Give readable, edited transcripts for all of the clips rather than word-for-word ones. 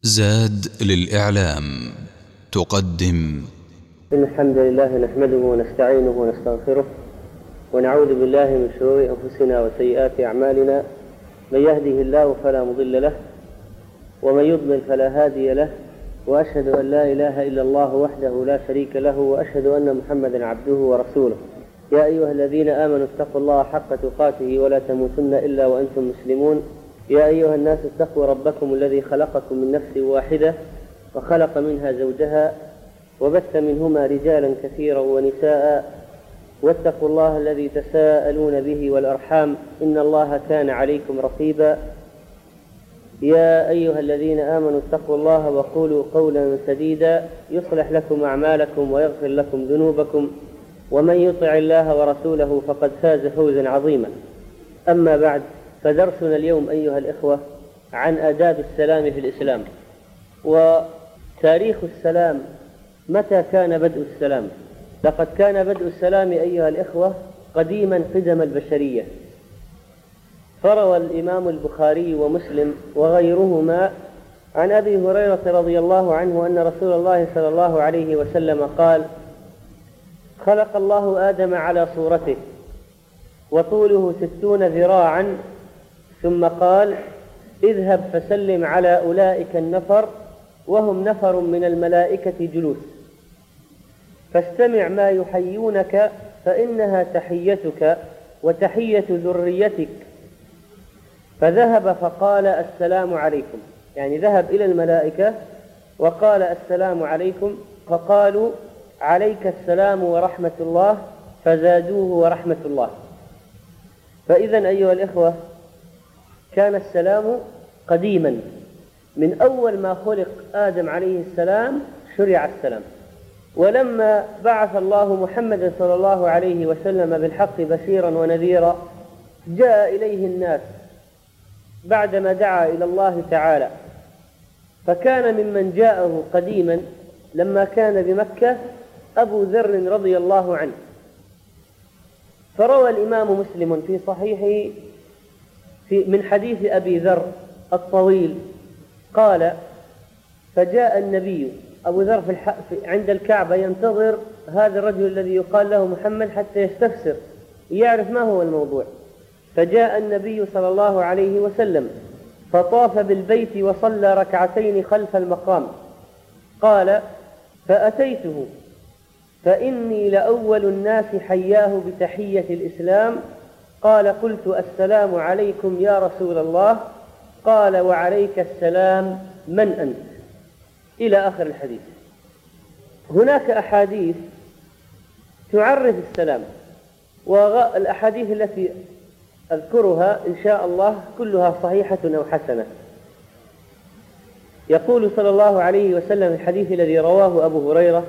زاد للإعلام تقدم. إن الحمد لله نحمده ونستعينه ونستغفره ونعوذ بالله من شرور أنفسنا وسيئات أعمالنا. من يهده الله فلا مضل له ومن يضلل فلا هادي له، وأشهد أن لا إله إلا الله وحده لا شريك له، وأشهد أن محمدا عبده ورسوله. يا أيها الذين آمنوا اتقوا الله حق تقاته ولا تموتن إلا وأنتم مسلمون. يا أيها الناس اتقوا ربكم الذي خلقكم من نفس واحدة وخلق منها زوجها وبث منهما رجالا كثيرا ونساء، واتقوا الله الذي تساءلون به والأرحام إن الله كان عليكم رقيبا. يا أيها الذين آمنوا اتقوا الله وقولوا قولا سديدا يصلح لكم أعمالكم ويغفر لكم ذنوبكم، ومن يطع الله ورسوله فقد فاز فوزا عظيما. أما بعد، فدرسنا اليوم أيها الإخوة عن آداب السلام في الإسلام، وتاريخ السلام. متى كان بدء السلام؟ لقد كان بدء السلام أيها الإخوة قديما قدم البشرية. فروى الإمام البخاري ومسلم وغيرهما عن أبي هريرة رضي الله عنه أن رسول الله صلى الله عليه وسلم قال: خلق الله آدم على صورته وطوله 60 ذراعا، ثم قال: اذهب فسلم على أولئك النفر وهم نفر من الملائكة جلوس، فاستمع ما يحيونك فإنها تحيتك وتحية ذريتك. فذهب فقال: السلام عليكم، يعني ذهب إلى الملائكة وقال: السلام عليكم، فقالوا: عليك السلام ورحمة الله، فزادوه ورحمة الله. فإذن أيها الإخوة، كان السلام قديما من أول ما خلق آدم عليه السلام شرع السلام. ولما بعث الله محمد صلى الله عليه وسلم بالحق بشيرا ونذيرا، جاء إليه الناس بعدما دعا إلى الله تعالى، فكان ممن جاءه قديما لما كان بمكة أبو ذر رضي الله عنه. فروى الإمام مسلم في صحيحه من حديث أبي ذر الطويل قال: فجاء النبي أبو ذر عند الكعبة ينتظر هذا الرجل الذي يقال له محمد حتى يستفسر يعرف ما هو الموضوع. فجاء النبي صلى الله عليه وسلم فطاف بالبيت وصلى ركعتين خلف المقام. قال: فأتيته فإني لأول الناس حياه بتحية الإسلام. قال: قلت: السلام عليكم يا رسول الله. قال: وعليك السلام، من أنت؟ إلى آخر الحديث. هناك أحاديث تعرف السلام، والأحاديث التي أذكرها إن شاء الله كلها صحيحة أو حسنة. يقول صلى الله عليه وسلم في الحديث الذي رواه أبو هريرة: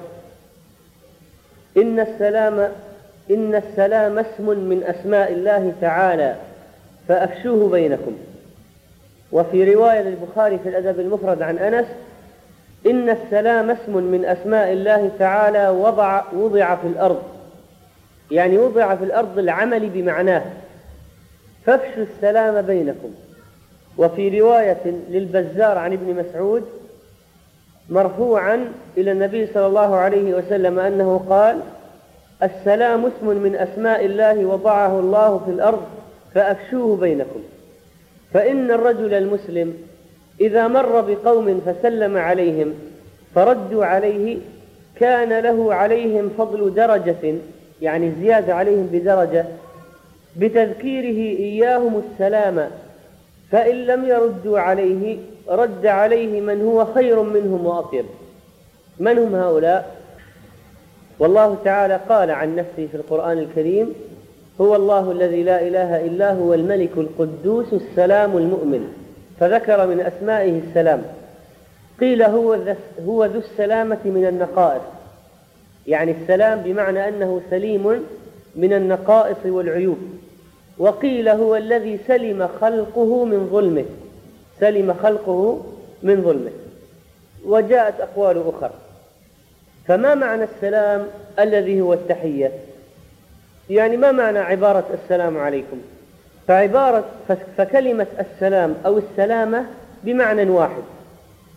إن السلام اسم من أسماء الله تعالى فأفشوه بينكم. وفي رواية للبخاري في الأدب المفرد عن أنس: إن السلام اسم من أسماء الله تعالى وضع في الأرض، يعني وضع في الأرض العمل بمعناه، فافشوا السلام بينكم. وفي رواية للبزار عن ابن مسعود مرفوعا إلى النبي صلى الله عليه وسلم أنه قال: السلام اسم من أسماء الله وضعه الله في الأرض فأفشوه بينكم. فإن الرجل المسلم إذا مر بقوم فسلم عليهم فردوا عليه كان له عليهم فضل درجة، يعني زيادة عليهم بدرجة، بتذكيره إياهم السلام، فإن لم يردوا عليه رد عليه من هو خير منهم وأطيب. من هم هؤلاء؟ والله تعالى قال عن نفسه في القرآن الكريم: هو الله الذي لا إله إلا هو الملك القدوس السلام المؤمن. فذكر من أسمائه السلام. قيل هو ذو السلامة من النقائص، يعني السلام بمعنى أنه سليم من النقائص والعيوب. وقيل هو الذي سلم خلقه من ظلمه، سلم خلقه من ظلمه. وجاءت أقوال أخرى. فما معنى السلام الذي هو التحية؟ يعني ما معنى عبارة السلام عليكم؟ فكلمة السلام أو السلامة بمعنى واحد،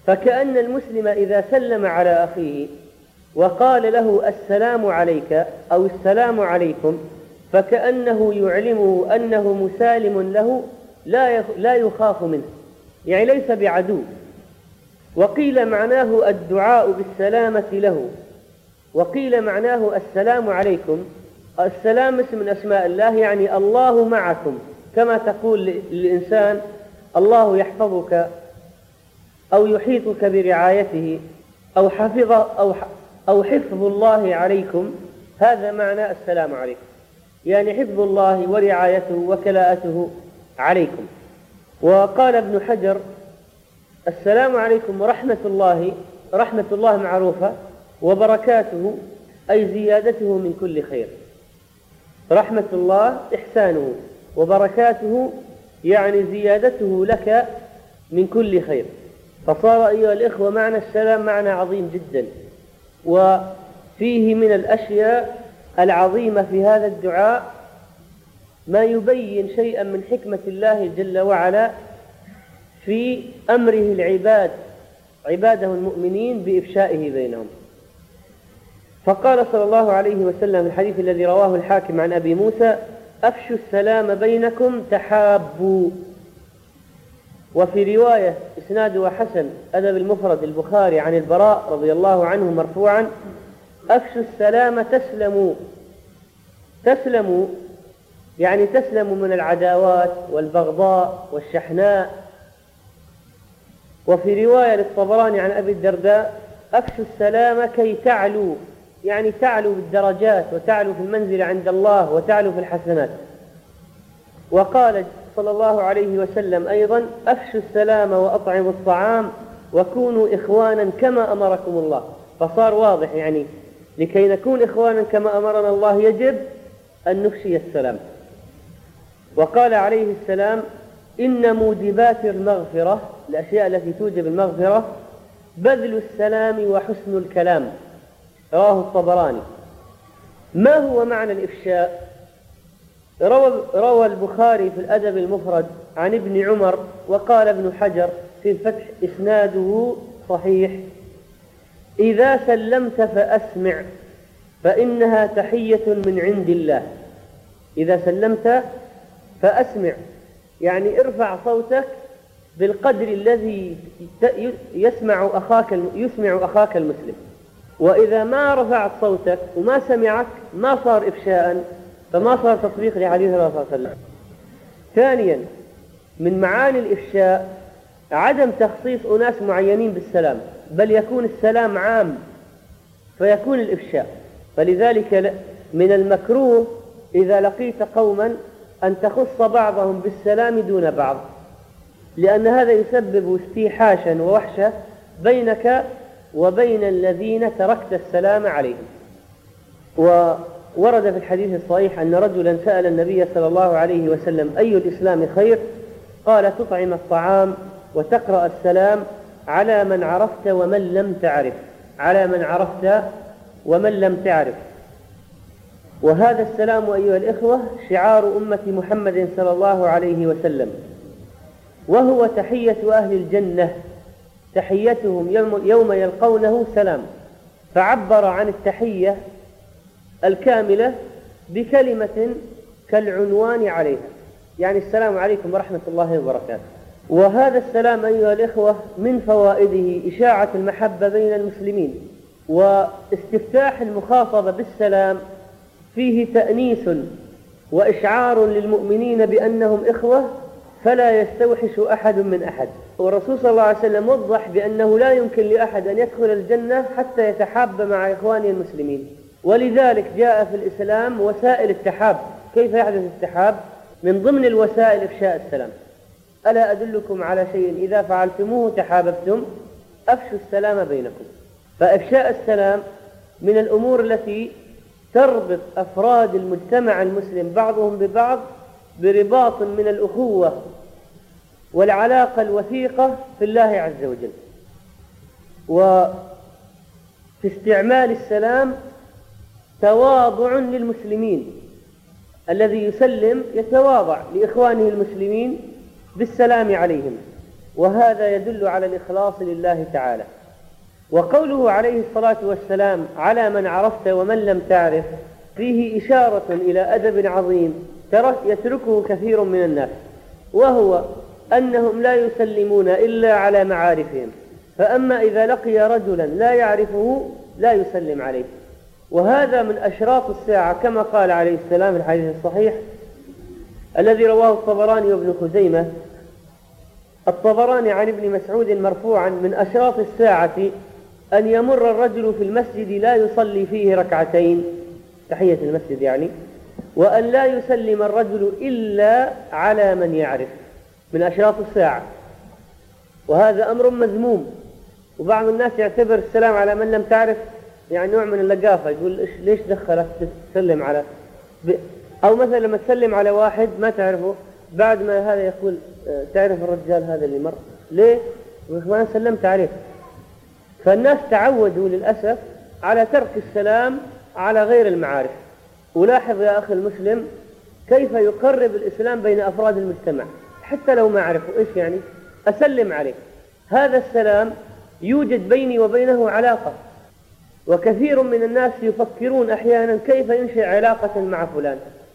فكأن المسلم إذا سلم على أخيه وقال له السلام عليك أو السلام عليكم فكأنه يعلمه أنه مسالم له لا يخاف منه، يعني ليس بعدو. وقيل معناه الدعاء بالسلامة له، وقيل معناه السلام عليكم. السلام اسم من أسماء الله، يعني الله معكم، كما تقول للإنسان الله يحفظك أو يحيطك برعايته أو حفظ الله عليكم، هذا معنى السلام عليكم، يعني حفظ الله ورعايته وكلاءته عليكم. وقال ابن حجر السلام عليكم ورحمة الله، رحمة الله معروفة، وبركاته أي زيادته من كل خير. رحمة الله إحسانه، وبركاته يعني زيادته لك من كل خير. فصار أيها الإخوة معنى السلام معنى عظيم جدا، وفيه من الأشياء العظيمة في هذا الدعاء ما يبين شيئا من حكمة الله جل وعلا في أمره عباده المؤمنين بإفشائه بينهم. فقال صلى الله عليه وسلم في الحديث الذي رواه الحاكم عن أبي موسى: أفشوا السلام بينكم تحابوا. وفي رواية إسنادها حسن أدب المفرد البخاري عن البراء رضي الله عنه مرفوعا: أفشوا السلام تسلموا، يعني تسلموا من العداوات والبغضاء والشحناء. وفي رواية للطبراني عن أبي الدرداء: أفشوا السلام كي تعلوا، يعني تعلوا بالدرجات وتعلوا في المنزل عند الله وتعلوا في الحسنات. وقال صلى الله عليه وسلم أيضا: أفشوا السلام وأطعموا الطعام وكونوا إخوانا كما أمركم الله. فصار واضح، يعني لكي نكون إخوانا كما أمرنا الله يجب أن نفشي السلام. وقال عليه السلام: إن موجبات المغفرة، الأشياء التي توجب المغفرة، بذل السلام وحسن الكلام. رواه الطبراني. ما هو معنى الإفشاء؟ روى البخاري في الأدب المفرد عن ابن عمر، وقال ابن حجر في الفتح إسناده صحيح: إذا سلمت فأسمع فإنها تحية من عند الله. إذا سلمت فأسمع، يعني ارفع صوتك بالقدر الذي يسمع أخاك المسلم. وإذا ما رفعت صوتك وما سمعك ما صار إفشاء، فما صار تطبيق لحديث الرسول صلى الله عليه وسلم. ثانيا من معاني الإفشاء عدم تخصيص أناس معينين بالسلام، بل يكون السلام عام فيكون الإفشاء. فلذلك من المكروه إذا لقيت قوما أن تخص بعضهم بالسلام دون بعض، لأن هذا يسبب استيحاشا ووحشة بينك وبين الذين تركت السلام عليهم. وورد في الحديث الصحيح أن رجلا سأل النبي صلى الله عليه وسلم: أي الإسلام خير؟ قال: تطعم الطعام وتقرأ السلام على من عرفت ومن لم تعرف، على من عرفت ومن لم تعرف. وهذا السلام أيها الإخوة شعار أمة محمد صلى الله عليه وسلم، وهو تحية أهل الجنة، تحيتهم يوم يلقونه سلام. فعبر عن التحية الكاملة بكلمة كالعنوان عليها، يعني السلام عليكم ورحمة الله وبركاته. وهذا السلام أيها الإخوة من فوائده إشاعة المحبة بين المسلمين، واستفتاح المخاطبة بالسلام فيه تأنيس وإشعار للمؤمنين بأنهم إخوة فلا يستوحش أحد من أحد. والرسول صلى الله عليه وسلم وضح بأنه لا يمكن لأحد أن يدخل الجنة حتى يتحاب مع إخوانه المسلمين، ولذلك جاء في الإسلام وسائل التحاب. كيف يحدث التحاب؟ من ضمن الوسائل إفشاء السلام. ألا أدلكم على شيء إذا فعلتموه تحاببتم؟ أفشوا السلام بينكم. فإفشاء السلام من الأمور التي تربط أفراد المجتمع المسلم بعضهم ببعض برباط من الأخوة والعلاقة الوثيقة في الله عز وجل. وفي استعمال السلام تواضع للمسلمين، الذي يسلم يتواضع لإخوانه المسلمين بالسلام عليهم. وهذا يدل على الإخلاص لله تعالى. وقوله عليه الصلاة والسلام على من عرفت ومن لم تعرف فيه إشارة إلى أدب عظيم يتركه كثير من الناس، وهو أنهم لا يسلمون إلا على معارفهم، فأما إذا لقي رجلا لا يعرفه لا يسلم عليه. وهذا من أشراط الساعة كما قال عليه السلام في الحديث الصحيح الذي رواه الطبراني وابن خزيمة. الطبراني عن ابن مسعود مرفوعا: من أشراط الساعة أن يمر الرجل في المسجد لا يصلي فيه ركعتين، تحية المسجد يعني، وأن لا يسلم الرجل إلا على من يعرف، من أشراط الساعة. وهذا أمر مذموم، وبعض الناس يعتبر السلام على من لم تعرف يعني نوع من اللقافة، يقول ليش دخلت تسلم على أو مثلا لما تسلم على واحد ما تعرفه بعد ما هذا يقول تعرف الرجال هذا اللي مر ليه؟ ما سلمت عليه. فالناس تعودوا للأسف على ترك السلام على غير المعارف. ولاحظ يا أخي المسلم كيف يقرب الإسلام بين أفراد المجتمع حتى لو ما عرفوا إيش يعني أسلم عليه. هذا السلام يوجد بيني وبينه علاقة، وكثير من الناس يفكرون أحيانا كيف ينشئ علاقة مع فلان،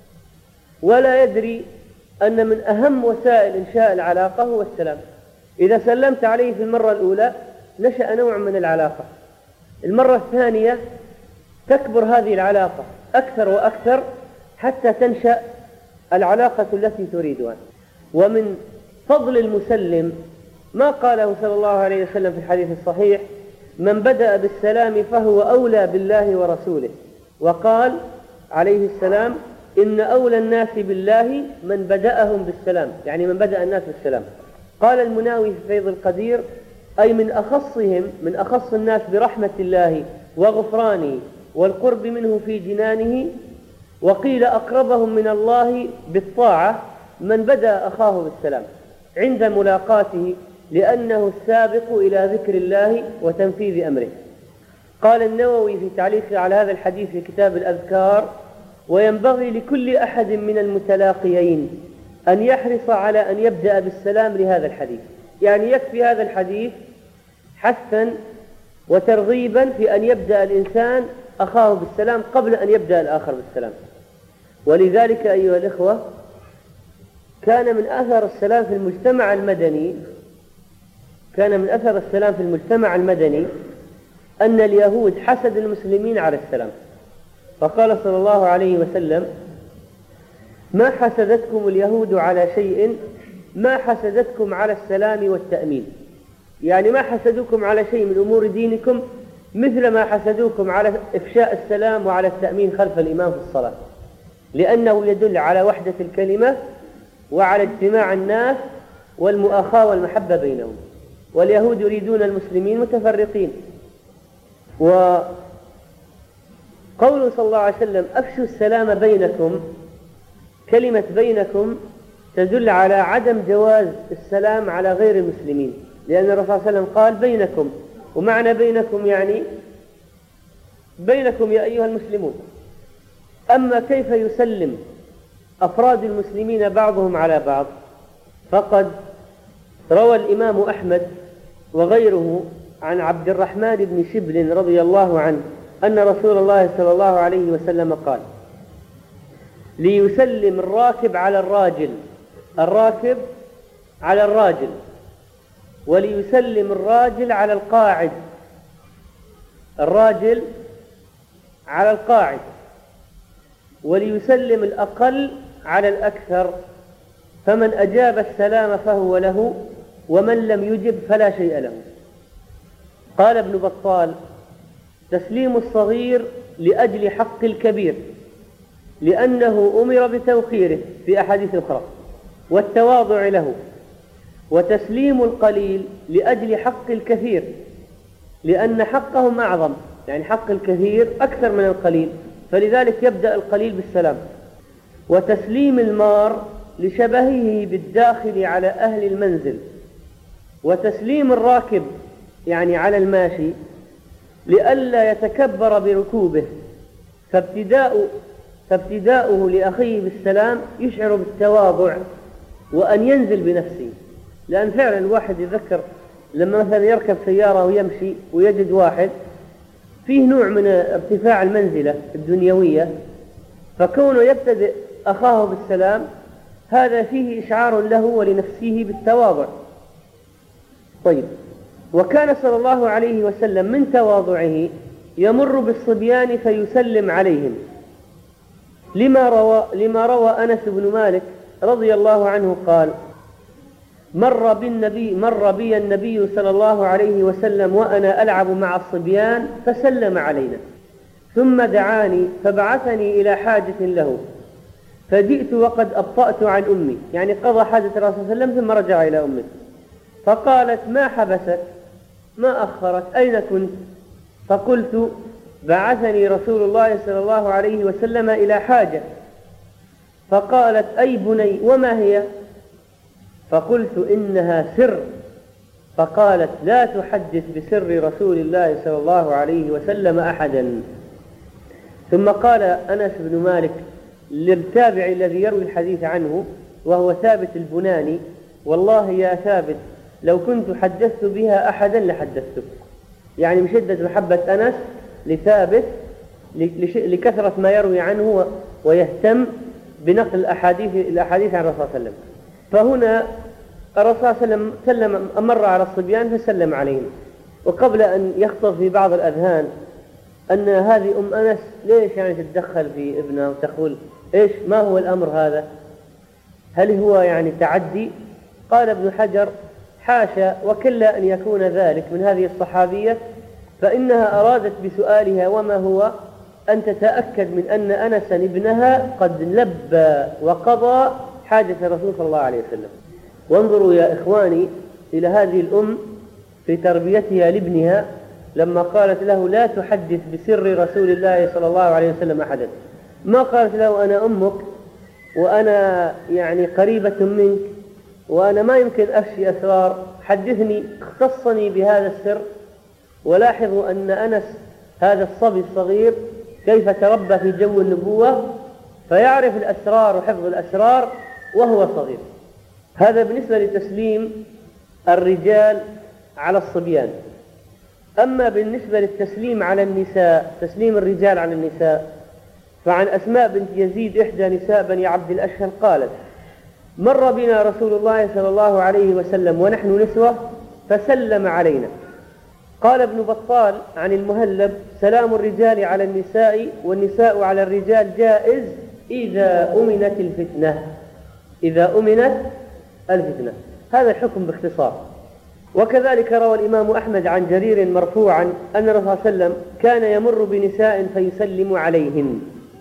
ولا يدري أن من أهم وسائل إنشاء العلاقة هو السلام. إذا سلمت عليه في المرة الأولى نشأ نوع من العلاقة، المرة الثانية تكبر هذه العلاقة أكثر وأكثر حتى تنشأ العلاقة التي تريدها. ومن فضل المسلم ما قاله صلى الله عليه وسلم في الحديث الصحيح: من بدأ بالسلام فهو أولى بالله ورسوله. وقال عليه السلام: إن أولى الناس بالله من بدأهم بالسلام، يعني من بدأ الناس بالسلام. قال المناوي في فيض القدير: أي من أخصهم، من أخص الناس برحمة الله وغفرانه والقرب منه في جنانه. وقيل أقربهم من الله بالطاعة من بدأ أخاه بالسلام عند ملاقاته، لأنه السابق إلى ذكر الله وتنفيذ أمره. قال النووي في تعليقه على هذا الحديث في كتاب الأذكار: وينبغي لكل أحد من المتلاقيين أن يحرص على أن يبدأ بالسلام لهذا الحديث. يعني يكفي هذا الحديث حثا وترغيبا في أن يبدأ الإنسان أخاه بالسلام قبل أن يبدأ الآخر بالسلام. ولذلك أيها الإخوة كان من أثر السلام في المجتمع المدني أن اليهود حسدوا المسلمين على السلام، فقال صلى الله عليه وسلم: ما حسدتكم اليهود على شيء ما حسدتكم على السلام والتأمين. يعني ما حسدوكم على شيء من أمور دينكم مثل ما حسدوكم على إفشاء السلام وعلى التأمين خلف الإمام في الصلاة، لأنه يدل على وحدة الكلمة وعلى اجتماع الناس والمؤاخاة والمحبة بينهم. واليهود يريدون المسلمين متفرقين. وقوله صلى الله عليه وسلم: أفشوا السلام بينكم، كلمة بينكم تدل على عدم جواز السلام على غير المسلمين، لأن الرسول صلى الله عليه وسلم قال بينكم، ومعنى بينكم يعني بينكم يا أيها المسلمون. أما كيف يسلم أفراد المسلمين بعضهم على بعض، فقد روى الإمام أحمد وغيره عن عبد الرحمن بن شبل رضي الله عنه أن رسول الله صلى الله عليه وسلم قال: ليسلم الراكب على الراجل، وليسلم الراجل على القاعد، وليسلم الأقل على الأكثر، فمن أجاب السلام فهو له، ومن لم يجب فلا شيء له. قال ابن بطال: تسليم الصغير لأجل حق الكبير، لأنه أمر بتوقيره في أحاديث أخرى والتواضع له، وتسليم القليل لأجل حق الكثير، لأن حقهم أعظم، يعني حق الكثير أكثر من القليل، فلذلك يبدأ القليل بالسلام. وتسليم المار لشبهه بالداخل على أهل المنزل، وتسليم الراكب يعني على الماشي لئلا يتكبر بركوبه، فابتداؤه لأخيه بالسلام يشعر بالتواضع وأن ينزل بنفسه، لأن فعلا الواحد يذكر لما مثلا يركب سيارة ويمشي ويجد واحد فيه نوع من ارتفاع المنزلة الدنيوية، فكونه يبتدئ أخاه بالسلام هذا فيه إشعار له ولنفسه بالتواضع. طيب، وكان صلى الله عليه وسلم من تواضعه يمر بالصبيان فيسلم عليهم، لما روى أنس بن مالك رضي الله عنه قال: مر بي النبي صلى الله عليه وسلم وأنا ألعب مع الصبيان فسلم علينا، ثم دعاني فبعثني إلى حاجة له، فجئت وقد أبطأت عن أمي، يعني قضى حاجة الرسول صلى الله عليه وسلم ثم رجع إلى أمه، فقالت: ما حبسك؟ ما أخرت؟ أين كنت؟ فقلت: بعثني رسول الله صلى الله عليه وسلم إلى حاجة. فقالت: أي بني وما هي؟ فقلت: إنها سر. فقالت: لا تحدث بسر رسول الله صلى الله عليه وسلم أحدا. ثم قال أنس بن مالك للتابع الذي يروي الحديث عنه وهو ثابت البناني: والله يا ثابت لو كنت حدثت بها أحدا لحدثتك. يعني من شدة محبة أنس لثابت لكثرة ما يروي عنه ويهتم بنقل الأحاديث عن الرسول صلى الله عليه وسلم. فهنا الرسول صلى الله عليه وسلم أمر على الصبيان فسلم عليهم. وقبل أن يخطر في بعض الأذهان أن هذه أم أنس ليش يعني تتدخل في ابنها وتقول إيش ما هو الأمر هذا؟ هل هو يعني تعدي؟ قال ابن حجر: حاشا وكلا أن يكون ذلك من هذه الصحابية، فإنها أرادت بسؤالها وما هو أن تتأكد من أن أنسا ابنها قد لبى وقضى حاجة الرسول صلى الله عليه وسلم. وانظروا يا إخواني إلى هذه الأم في تربيتها لابنها لما قالت له: لا تحدث بسر رسول الله صلى الله عليه وسلم أحدا. ما قالت له: أنا أمك وأنا يعني قريبة منك وأنا ما يمكن أفشي أسرار، حدثني، اختصني بهذا السر. ولاحظوا أن أنس هذا الصبي الصغير كيف تربى في جو النبوة فيعرف الأسرار وحفظ الأسرار وهو صغير. هذا بالنسبة لتسليم الرجال على الصبيان. أما بالنسبة للتسليم على النساء، تسليم الرجال على النساء، فعن أسماء بنت يزيد إحدى نساء بني عبد الأشهل قالت: مر بنا رسول الله صلى الله عليه وسلم ونحن نسوة فسلم علينا. قال ابن بطال عن المهلب: سلام الرجال على النساء والنساء على الرجال جائز إذا أمنت الفتنة. إذا أمنت الفتنة، هذا الحكم باختصار. وكذلك روى الإمام أحمد عن جرير مرفوعا أن الرسول صلى الله عليه وسلم كان يمر بنساء فيسلم عليهن.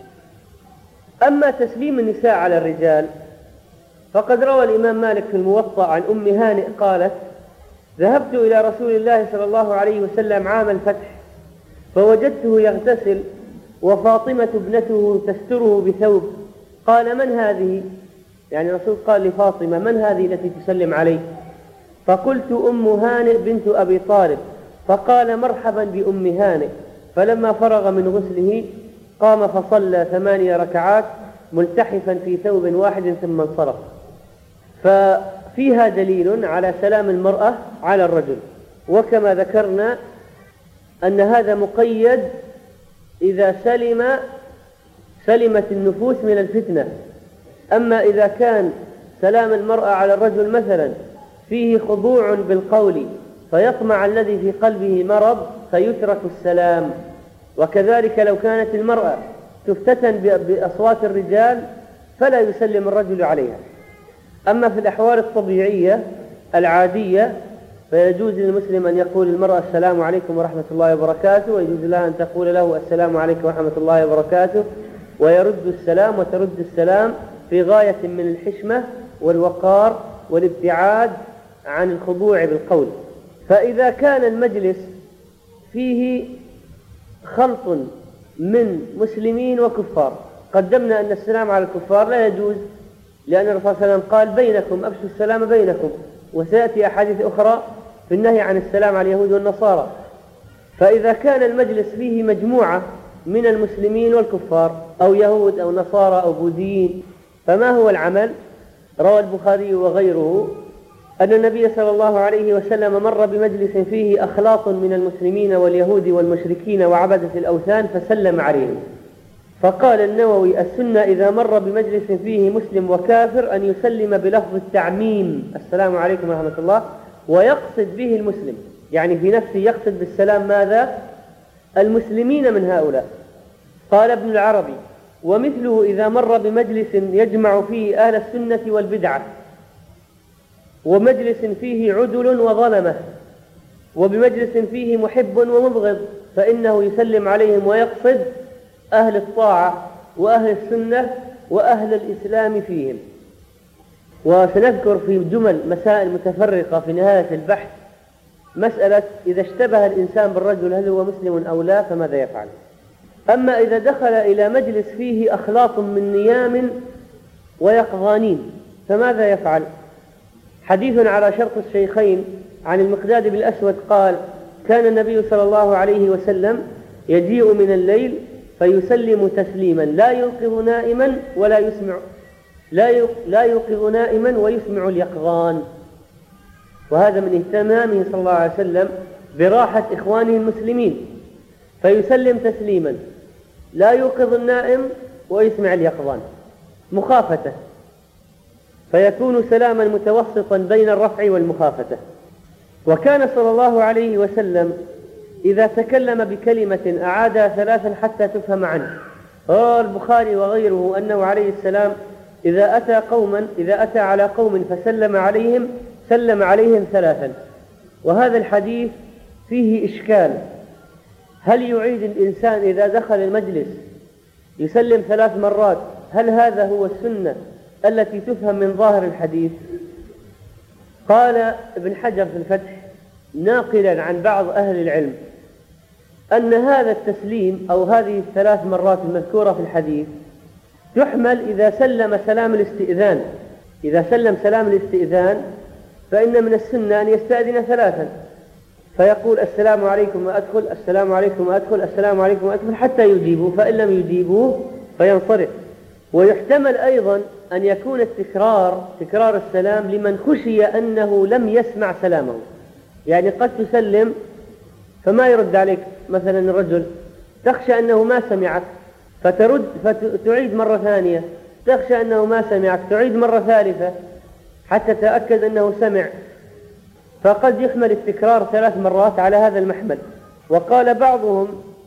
أما تسليم النساء على الرجال فقد روى الإمام مالك في الموطأ عن أم هانئ قالت: ذهبت إلى رسول الله صلى الله عليه وسلم عام الفتح فوجدته يغتسل وفاطمة ابنته تستره بثوب. قال: من هذه؟ يعني الرسول قال لفاطمة: من هذه التي تسلم عليه؟ فقلت: أم هانئ بنت أبي طالب. فقال: مرحبا بأم هانئ. فلما فرغ من غسله قام فصلى 8 ركعات ملتحفا في ثوب واحد ثم انصرف. ففيها دليل على سلام المرأة على الرجل. وكما ذكرنا أن هذا مقيد إذا سلمت النفوس من الفتنة. أما إذا كان سلام المرأة على الرجل مثلا فيه خضوع بالقول فيطمع الذي في قلبه مرض فيترك السلام. وكذلك لو كانت المرأة تفتتن بأصوات الرجال فلا يسلم الرجل عليها. أما في الأحوال الطبيعية العادية فيجوز للمسلم أن يقول للمرأة: السلام عليكم ورحمة الله وبركاته، ويجوز لها أن تقول له: السلام عليكم ورحمة الله وبركاته، ويرد السلام وترد السلام في غاية من الحشمة والوقار والابتعاد عن الخضوع بالقول. فإذا كان المجلس فيه خلط من مسلمين وكفار، قدمنا أن السلام على الكفار لا يجوز، لأن الرسول صلى الله عليه وسلم قال: بينكم أفشوا السلام بينكم. وسيأتي أحاديث أخرى في النهي عن السلام على اليهود والنصارى. فإذا كان المجلس فيه مجموعة من المسلمين والكفار أو يهود أو نصارى أو بوذيين، فما هو العمل؟ روى البخاري وغيره أن النبي صلى الله عليه وسلم مر بمجلس فيه أخلاط من المسلمين واليهود والمشركين وعبدة الأوثان فسلم عليهم. فقال النووي: السنة إذا مر بمجلس فيه مسلم وكافر أن يسلم بلفظ التعميم: السلام عليكم ورحمة الله، ويقصد به المسلم، يعني في نفسه يقصد بالسلام ماذا؟ المسلمين من هؤلاء. قال ابن العربي: ومثله إذا مر بمجلس يجمع فيه أهل السنة والبدعة، ومجلس فيه عدل وظلمة، وبمجلس فيه محب ومبغض، فإنه يسلم عليهم ويقصد أهل الطاعة وأهل السنة وأهل الإسلام فيهم. وسنذكر في جمل مسائل متفرقة في نهاية البحث مسألة إذا اشتبه الإنسان بالرجل هل هو مسلم أو لا فماذا يفعل. أما إذا دخل إلى مجلس فيه أخلاط من نيام ويقظانين فماذا يفعل؟ حديث على شرط الشيخين عن المقداد بن الأسود قال: كان النبي صلى الله عليه وسلم يجيء من الليل فيسلم تسليما لا يوقظ نائما ولا يسمع لا يوقظ نائما ويسمع اليقظان. وهذا من اهتمامه صلى الله عليه وسلم براحة إخوانه المسلمين، فيسلم تسليما لا يوقظ النائم ويسمع اليقظان مخافته، فيكون سلاما متوسطا بين الرفع والمخافته. وكان صلى الله عليه وسلم إذا تكلم بكلمة أعادها ثلاثا حتى تفهم عنه. روى البخاري وغيره أنه عليه السلام إذا أتى على قوم فسلم عليهم سلم عليهم ثلاثا. وهذا الحديث فيه إشكال: هل يعيد الإنسان إذا دخل المجلس يسلم 3 مرات؟ هل هذا هو السنة التي تفهم من ظاهر الحديث؟ قال ابن حجر في الفتح ناقلا عن بعض أهل العلم أن هذا التسليم أو هذه 3 مرات المذكورة في الحديث تحمل إذا سلم سلام الاستئذان. إذا سلم سلام الاستئذان فإن من السنة أن يستأذن 3، فيقول: السلام عليكم وأدخل، السلام عليكم وأدخل، السلام عليكم وأدخل، حتى يجيبوا، فإن لم يجيبوه فينصرف. ويحتمل أيضا أن يكون تكرار السلام لمن خشي أنه لم يسمع سلامه، يعني قد تسلم فما يرد عليك مثلا الرجل، تخشى أنه ما سمعك فتعيد مرة ثانية، تخشى أنه ما سمعك تعيد مرة ثالثة حتى تتأكد أنه سمع، فقد يحمل التكرار 3 مرات على هذا المحمل. وقال بعضهم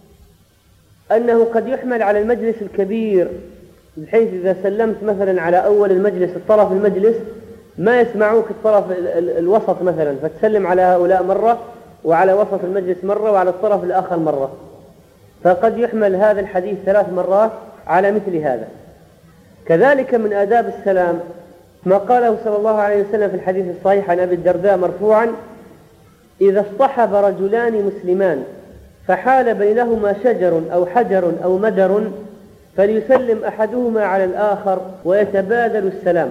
أنه قد يحمل على المجلس الكبير، بحيث إذا سلمت مثلا على أول المجلس الطرف المجلس ما يسمعوك الطرف الوسط مثلا، فتسلم على هؤلاء مرة وعلى وسط المجلس مرة وعلى الطرف الآخر مرة، فقد يحمل هذا الحديث 3 مرات على مثل هذا. كذلك من آداب السلام ما قاله صلى الله عليه وسلم في الحديث الصحيح عن أبي الدرداء مرفوعا: إذا اصطحب رجلان مسلمان فحال بينهما شجر أو حجر أو مدر فليسلم أحدهما على الآخر ويتبادل السلام.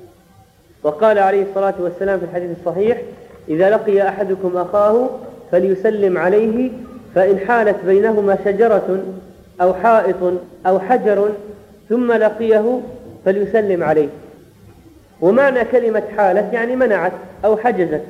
وقال عليه الصلاة والسلام في الحديث الصحيح: إذا لقي أحدكم أخاه فليسلم عليه، فإن حالت بينهما شجرة أو حائط أو حجر ثم لقيه فليسلم عليه. ومعنى كلمة حالت يعني منعت أو حجزت.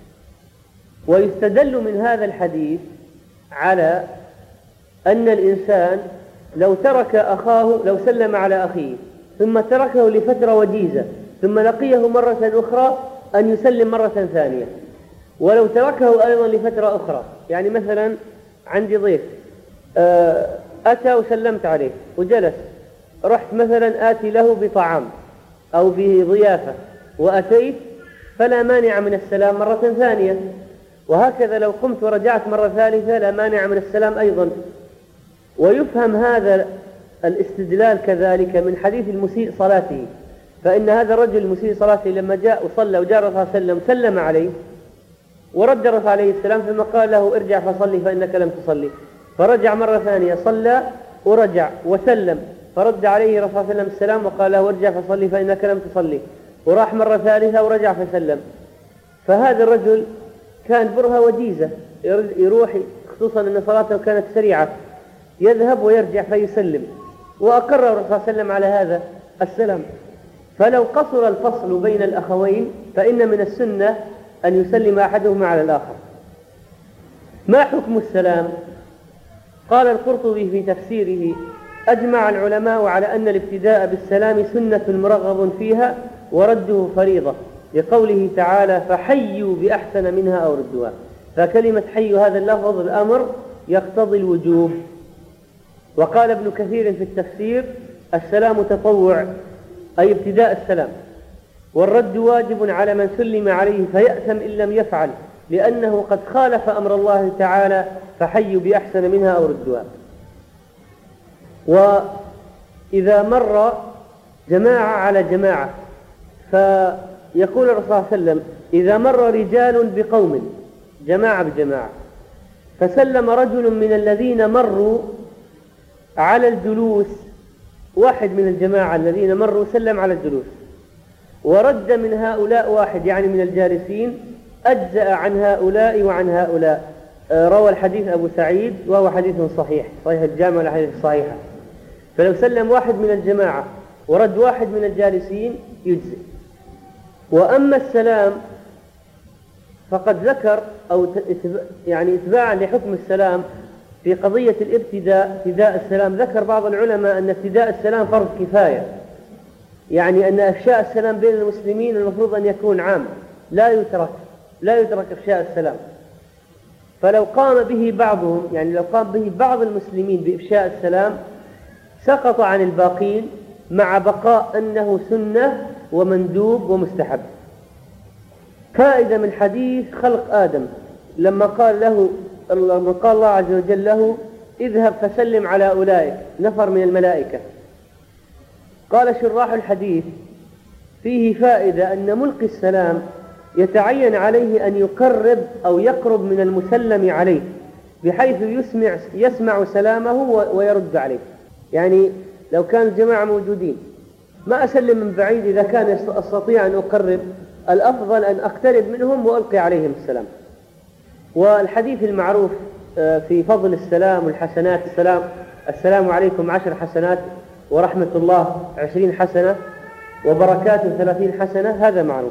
ويستدل من هذا الحديث على أن الإنسان لو ترك أخاه، لو سلم على أخيه ثم تركه لفترة وجيزة ثم لقيه مرة أخرى أن يسلم مرة ثانية. ولو تركه أيضا لفترة أخرى، يعني مثلا عندي ضيف أتى وسلمت عليه وجلس، رحت مثلا آتي له بطعام أو بضيافة وأتيت، فلا مانع من السلام مرة ثانية. وهكذا لو قمت ورجعت مرة ثالثة لا مانع من السلام أيضا. ويفهم هذا الاستدلال كذلك من حديث المسيء صلاته، فإن هذا الرجل المسيء صلاته لما جاء وصلى وجاء الرسول صلى الله عليه وسلم سلم عليه ورد الرسول عليه السلام، ثم قال له: ارجع فصلي فإنك لم تصلي. فرجع مرة ثانية صلى ورجع وسلم، فرد عليه الرسول صلى الله عليه وسلم السلام وقال له: ارجع فصلي فإنك لم تصلي. وراح مرة ثالثة ورجع فسلم. فهذا الرجل كان برهة وجيزة، يروح، خصوصا أن صلاته كانت سريعة، يذهب ويرجع فيسلم، وأقر الرسول صلى الله عليه وسلم على هذا السلام. فلو قصر الفصل بين الأخوين فإن من السنة أن يسلم أحدهما على الآخر. ما حكم السلام؟ قال القرطبي في تفسيره: أجمع العلماء على أن الابتداء بالسلام سنة مرغب فيها ورده فريضة، لقوله تعالى: فحيوا بأحسن منها أو ردوها. فكلمة حي هذا اللفظ الأمر يقتضي الوجوب. وقال ابن كثير في التفسير: السلام تطوع، أي ابتداء السلام، والرد واجب على من سلم عليه فيأثم إن لم يفعل، لأنه قد خالف أمر الله تعالى: فحيوا بأحسن منها أو ردوها. وإذا مر جماعة على جماعة، فيقول الرسول صلى الله عليه وسلم: إذا مر رجال بقوم، جماعة بجماعة، فسلم رجل من الذين مروا على الجلوس، واحد من الجماعة الذين مروا سلم على الجلوس، ورد من هؤلاء واحد يعني من الجالسين، أجزأ عن هؤلاء وعن هؤلاء. روى الحديث أبو سعيد وهو حديث صحيح الجامع والحديث الصحيحة. فلو سلم واحد من الجماعة ورد واحد من الجالسين يجزئ. وأما السلام فقد ذكر يعني إتباعا لحكم السلام في قضية ابتداء السلام، ذكر بعض العلماء أن ابتداء السلام فرض كفاية، يعني أن إفشاء السلام بين المسلمين المفروض أن يكون عام، لا يترك إفشاء السلام. فلو قام به بعضهم، يعني لو قام به بعض المسلمين بإفشاء السلام سقط عن الباقين، مع بقاء أنه سنة ومندوب ومستحب. فائدة من حديث خلق آدم، لما قال الله عز وجل له: اذهب فسلم على أولئك، نفر من الملائكة. قال شراح الحديث: فيه فائدة أن ملقي السلام يتعين عليه أن يقرب أو يقرب من المسلم عليه، بحيث يسمع سلامه ويرد عليه. يعني لو كان الجماعة موجودين ما أسلم من بعيد، إذا كان أستطيع أن أقرب، الأفضل أن أقترب منهم وألقي عليهم السلام. والحديث المعروف في فضل السلام والحسنات: السلام عليكم 10 حسنات، ورحمة الله 20 حسنة، وبركاته 30 حسنة، هذا معروف.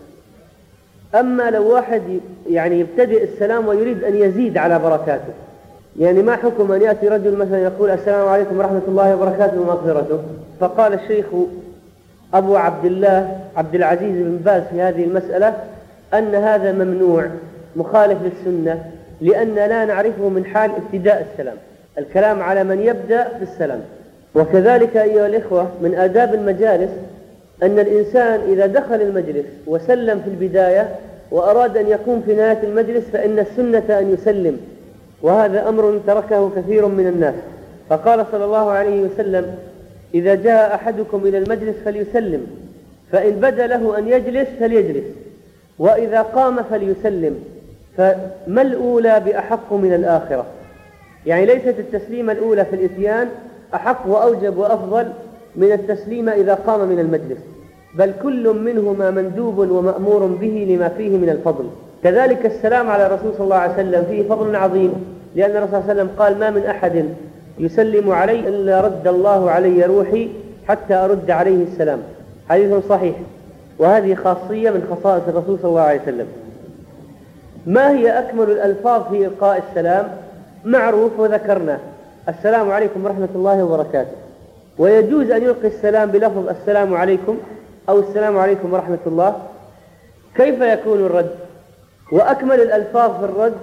أما لو واحد يعني يبتدئ السلام ويريد أن يزيد على بركاته، يعني ما حكم أن يأتي رجل مثلا يقول: السلام عليكم ورحمة الله وبركاته ومغفرته؟ فقال الشيخ أبو عبد العزيز بن باز في هذه المسألة أن هذا ممنوع مخالف للسنة، لأن لا نعرفه من حال ابتداء السلام، الكلام على من يبدأ بالسلام. وكذلك أيها الإخوة من آداب المجالس أن الإنسان إذا دخل المجلس وسلم في البداية وأراد أن يقوم في نهاية المجلس فإن السنة أن يسلم، وهذا أمر تركه كثير من الناس. فقال صلى الله عليه وسلم: إذا جاء أحدكم إلى المجلس فليسلم، فإن بدا له أن يجلس فليجلس، وإذا قام فليسلم، فما الأولى بأحق من الآخرة؟ يعني ليست التسليمة الأولى في الإتيان أحق وأوجب وأفضل من التسليمة إذا قام من المجلس، بل كل منهما مندوب ومأمور به لما فيه من الفضل. كذلك السلام على الرسول صلى الله عليه وسلم فيه فضل عظيم، لأن الرسول صلى الله عليه وسلم قال: ما من أحد يسلم علي إلا رد الله علي روحي حتى أرد عليه السلام. حديث صحيح، وهذه خاصية من خصائص الرسول صلى الله عليه وسلم. ما هي أكمل الألفاظ في إلقاء السلام؟ معروف وذكرنا: السلام عليكم ورحمة الله وبركاته. ويجوز أن يلقي السلام بلفظ السلام عليكم أو السلام عليكم ورحمة الله. كيف يكون الرد؟ وأكمل الألفاظ في الرد: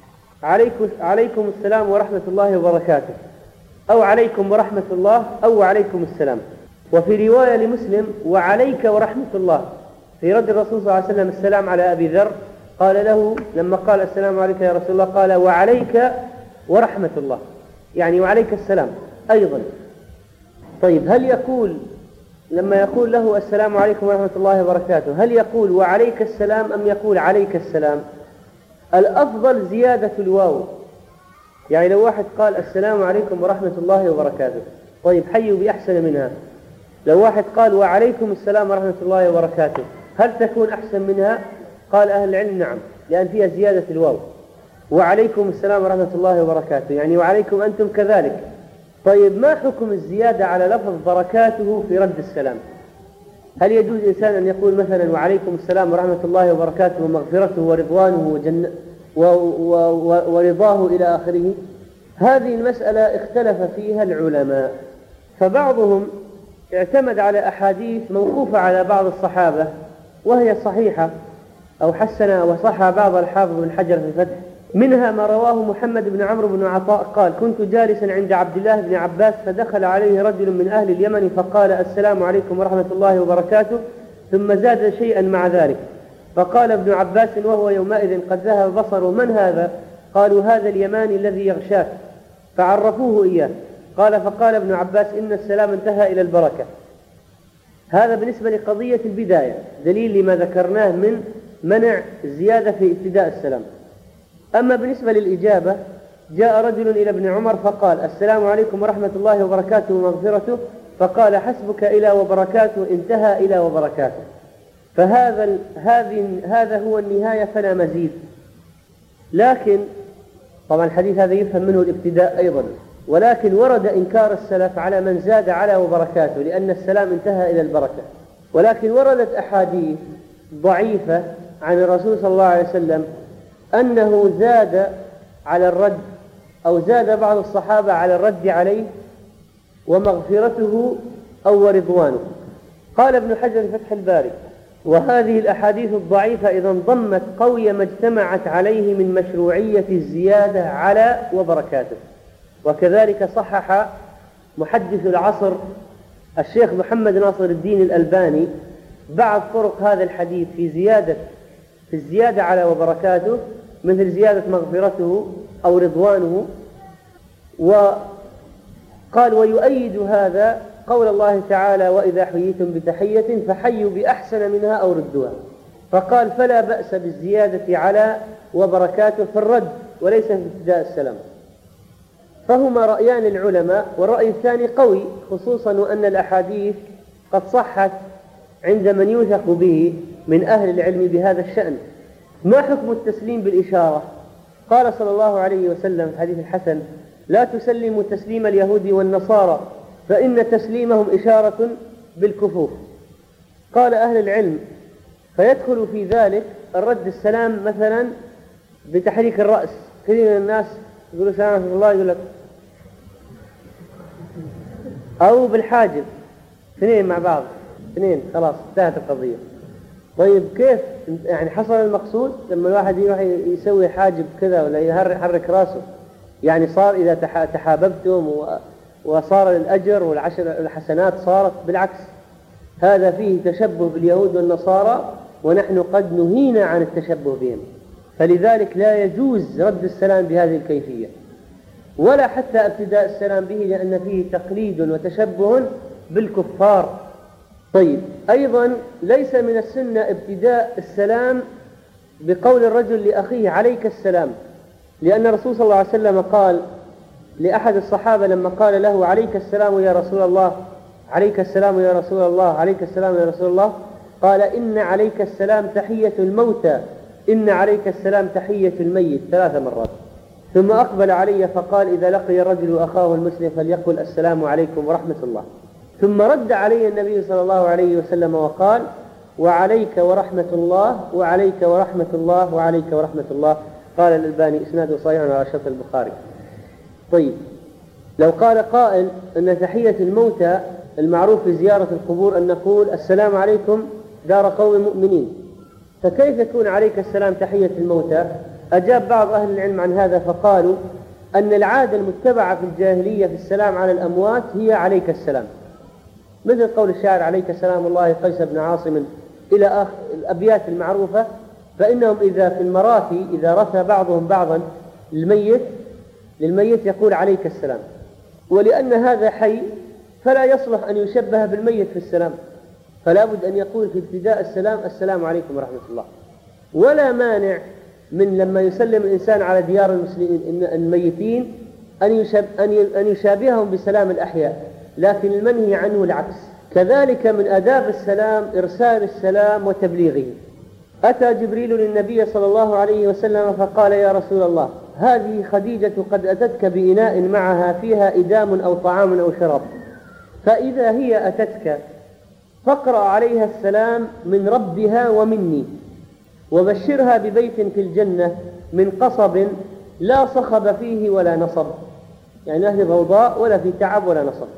عليكم السلام ورحمة الله وبركاته، أو عليكم ورحمة الله، أو عليكم السلام. وفي رواية لمسلم: وعليك ورحمة الله. في رد الرسول صلى الله عليه وسلم السلام على أبي ذر قال له لما قال: السلام عليك يا رسول الله، قال: وعليك ورحمة الله، يعني وعليك السلام أيضا. طيب، هل يقول لما يقول له السلام عليكم ورحمة الله وبركاته هل يقول وعليك السلام أم يقول عليك السلام؟ الأفضل زيادة الواو. يعني لو واحد قال السلام عليكم ورحمة الله وبركاته، طيب حيوا بأحسن منها. لو واحد قال وعليكم السلام ورحمة الله وبركاته، هل تكون أحسن منها؟ قال أهل العلم: نعم، لأن فيها زيادة الواو. وعليكم السلام ورحمة الله وبركاته يعني وعليكم أنتم كذلك. طيب، ما حكم الزيادة على لفظ بركاته في رد السلام؟ هل يجوز إنسان أن يقول مثلا وعليكم السلام ورحمة الله وبركاته ومغفرته ورضوانه ورضاه إلى آخره؟ هذه المسألة اختلف فيها العلماء، فبعضهم اعتمد على أحاديث موقوفة على بعض الصحابة وهي صحيحة أو حسن وصح بعض الحافظ بن حجر في الفتح، منها ما رواه محمد بن عمرو بن عطاء قال: كنت جالسا عند عبد الله بن عباس فدخل عليه رجل من أهل اليمن فقال: السلام عليكم ورحمة الله وبركاته، ثم زاد شيئا مع ذلك، فقال ابن عباس وهو يومئذ قد ذهب بصره: من هذا؟ قالوا: هذا اليماني الذي يغشاك، فعرفوه إياه. فقال ابن عباس: إن السلام انتهى إلى البركة. هذا بالنسبة لقضية البداية دليل لما ذكرناه من منع الزيادة في ابتداء السلام. أما بالنسبة للإجابة، جاء رجل إلى ابن عمر فقال: السلام عليكم ورحمة الله وبركاته ومغفرته، فقال: حسبك إلى وبركاته، انتهى إلى وبركاته. هذا هو النهاية فلا مزيد. لكن طبعا الحديث هذا يفهم منه الابتداء أيضا، ولكن ورد إنكار السلف على من زاد على وبركاته لأن السلام انتهى إلى البركة. ولكن وردت أحاديث ضعيفة عن الرسول صلى الله عليه وسلم أنه زاد على الرد، أو زاد بعض الصحابة على الرد عليه ومغفرته أو رضوانه. قال ابن حجر في فتح الباري: وهذه الأحاديث الضعيفة إذا انضمت قوي ما اجتمعت عليه من مشروعية الزيادة على وبركاته. وكذلك صحح محدث العصر الشيخ محمد ناصر الدين الألباني بعض طرق هذا الحديث في الزيادة على وبركاته، مثل زيادة مغفرته أو رضوانه. وقال: ويؤيد هذا قول الله تعالى: وإذا حييتم بتحية فحيوا بأحسن منها أو ردوها. فقال: فلا بأس بالزيادة على وبركاته في الرد وليس في ابتداء السلام. فهما رأيان العلماء، والرأي الثاني قوي، خصوصا وأن الأحاديث قد صحت عند من يوثق به من أهل العلم بهذا الشأن. ما حكم التسليم بالإشارة؟ قال صلى الله عليه وسلم في الحديث الحسن: لا تسلموا تسليم اليهود والنصارى فإن تسليمهم إشارة بالكفوف. قال أهل العلم: فيدخل في ذلك الرد السلام مثلا بتحريك الرأس. كثير من الناس يقولوا سلام عليكم الله، يقول لك، أو بالحاجب، اثنين مع بعض، اثنين، خلاص انتهت القضية. طيب كيف يعني حصل المقصود لما الواحد يروح يسوي حاجب كذا ولا يحرك راسه؟ يعني صار إذا تحاببتم وصار الأجر والحسنات صارت، بالعكس هذا فيه تشبه باليهود والنصارى، ونحن قد نهينا عن التشبه بهم، فلذلك لا يجوز رد السلام بهذه الكيفية، ولا حتى ابتداء السلام به، لأن فيه تقليد وتشبه بالكفار. طيب أيضا ليس من السنة ابتداء السلام بقول الرجل لأخيه: عليك السلام، لأن الرسول صلى الله عليه وسلم قال لأحد الصحابة لما قال له: عليك السلام يا رسول الله، عليك السلام يا رسول الله، عليك السلام يا رسول الله، قال: إن عليك السلام تحية الموتى، إن عليك السلام تحية الميت، 3 مرات. ثم أقبل علي فقال: إذا لقي الرجل أخاه المسلم فليقل: السلام عليكم ورحمة الله. ثم رد علي النبي صلى الله عليه وسلم وقال: وعليك ورحمة الله، وعليك ورحمة الله، وعليك ورحمة الله. قال الألباني: إسناده صحيح على شرط البخاري. طيب لو قال قائل أن تحية الموتى المعروف في زيارة القبور أن نقول: السلام عليكم دار قوم مؤمنين، فكيف يكون عليك السلام تحية الموتى؟ أجاب بعض أهل العلم عن هذا فقالوا أن العادة المتبعة في الجاهلية في السلام على الأموات هي عليك السلام، مثل قول الشاعر: عليك سلام الله قيس بن عاصم، إلى آخر الأبيات المعروفة. فإنهم إذا في المراثي إذا رثى بعضهم بعضا للميت يقول: عليك السلام. ولأن هذا حي فلا يصلح أن يشبه بالميت في السلام، فلا بد أن يقول في ابتداء السلام: السلام عليكم ورحمة الله. ولا مانع من لما يسلم الإنسان على ديار المسلمين الميتين أن يشابههم بسلام الأحياء، لكن المنهي عنه العكس. كذلك من آداب السلام إرسال السلام وتبليغه. أتى جبريل للنبي صلى الله عليه وسلم فقال: يا رسول الله، هذه خديجة قد أتتك بإناء معها فيها إدام أو طعام أو شراب، فإذا هي أتتك فاقرأ عليها السلام من ربها ومني، وبشرها ببيت في الجنة من قصب لا صخب فيه ولا نصب، يعني لا في ضوضاء ولا في تعب ولا نصب.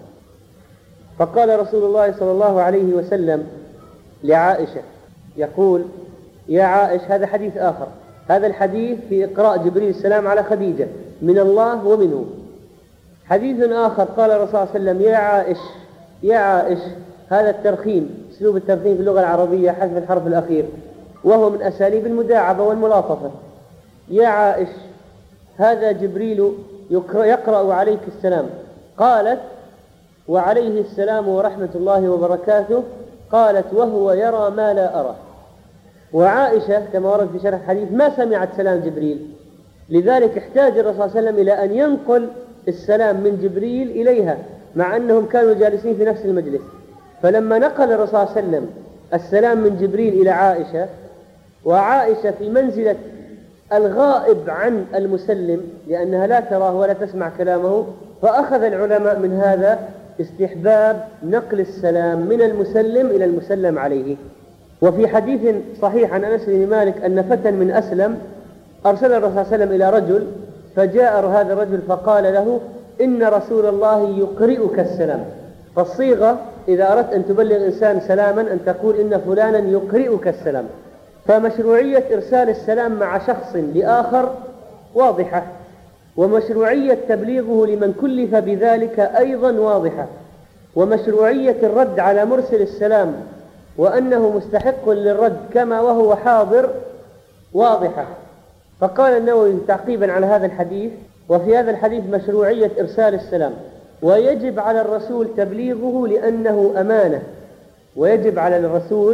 فقال رسول الله صلى الله عليه وسلم لعائشة يقول: يا عائش، هذا حديث آخر، هذا الحديث في إقراء جبريل السلام على خديجة من الله ومنه. حديث آخر قال الرسول صلى الله عليه وسلم: يا عائش يا عائش، هذا الترخيم، أسلوب الترخيم في اللغة العربية حذف الحرف الأخير، وهو من أساليب المداعبة والملاطفة. يا عائش، هذا جبريل يقرأ عليك السلام. قالت: وعليه السلام ورحمة الله وبركاته. قالت: وهو يرى ما لا أرى. وعائشة كما ورد في شرح الحديث ما سمعت سلام جبريل، لذلك احتاج الرسول صلى الله عليه وسلم إلى أن ينقل السلام من جبريل إليها، مع أنهم كانوا جالسين في نفس المجلس. فلما نقل الرسول صلى الله عليه وسلم السلام من جبريل إلى عائشة، وعائشة في منزلة الغائب عن المسلم لأنها لا تراه ولا تسمع كلامه، فأخذ العلماء من هذا استحباب نقل السلام من المسلم إلى المسلم عليه. وفي حديث صحيح عن أنس بن مالك أن فتى من أسلم أرسل الرسول صلى الله عليه وسلم إلى رجل، فجاء هذا الرجل فقال له: إن رسول الله يقرئك السلام. فالصيغة إذا أردت أن تبلغ إنسان سلاما أن تقول: إن فلانا يقرئك السلام. فمشروعية إرسال السلام مع شخص لآخر واضحة، ومشروعية تبليغه لمن كلف بذلك أيضا واضحة، ومشروعية الرد على مرسل السلام وأنه مستحق للرد كما وهو حاضر واضحة. فقال النووي تعقيبا على هذا الحديث: وفي هذا الحديث مشروعية إرسال السلام، ويجب على الرسول تبليغه لأنه أمانة، ويجب على الرسول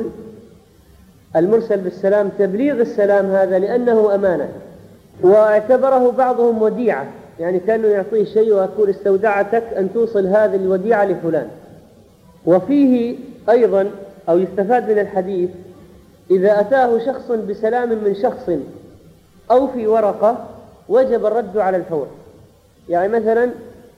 المرسل بالسلام تبليغ السلام هذا لأنه أمانة. واعتبره بعضهم وديعة، يعني كانوا يعطيه شيء ويقول: استودعتك أن توصل هذه الوديعة لفلان. وفيه أيضا أو يستفاد من الحديث: إذا أتاه شخص بسلام من شخص أو في ورقة وجب الرد على الفور. يعني مثلا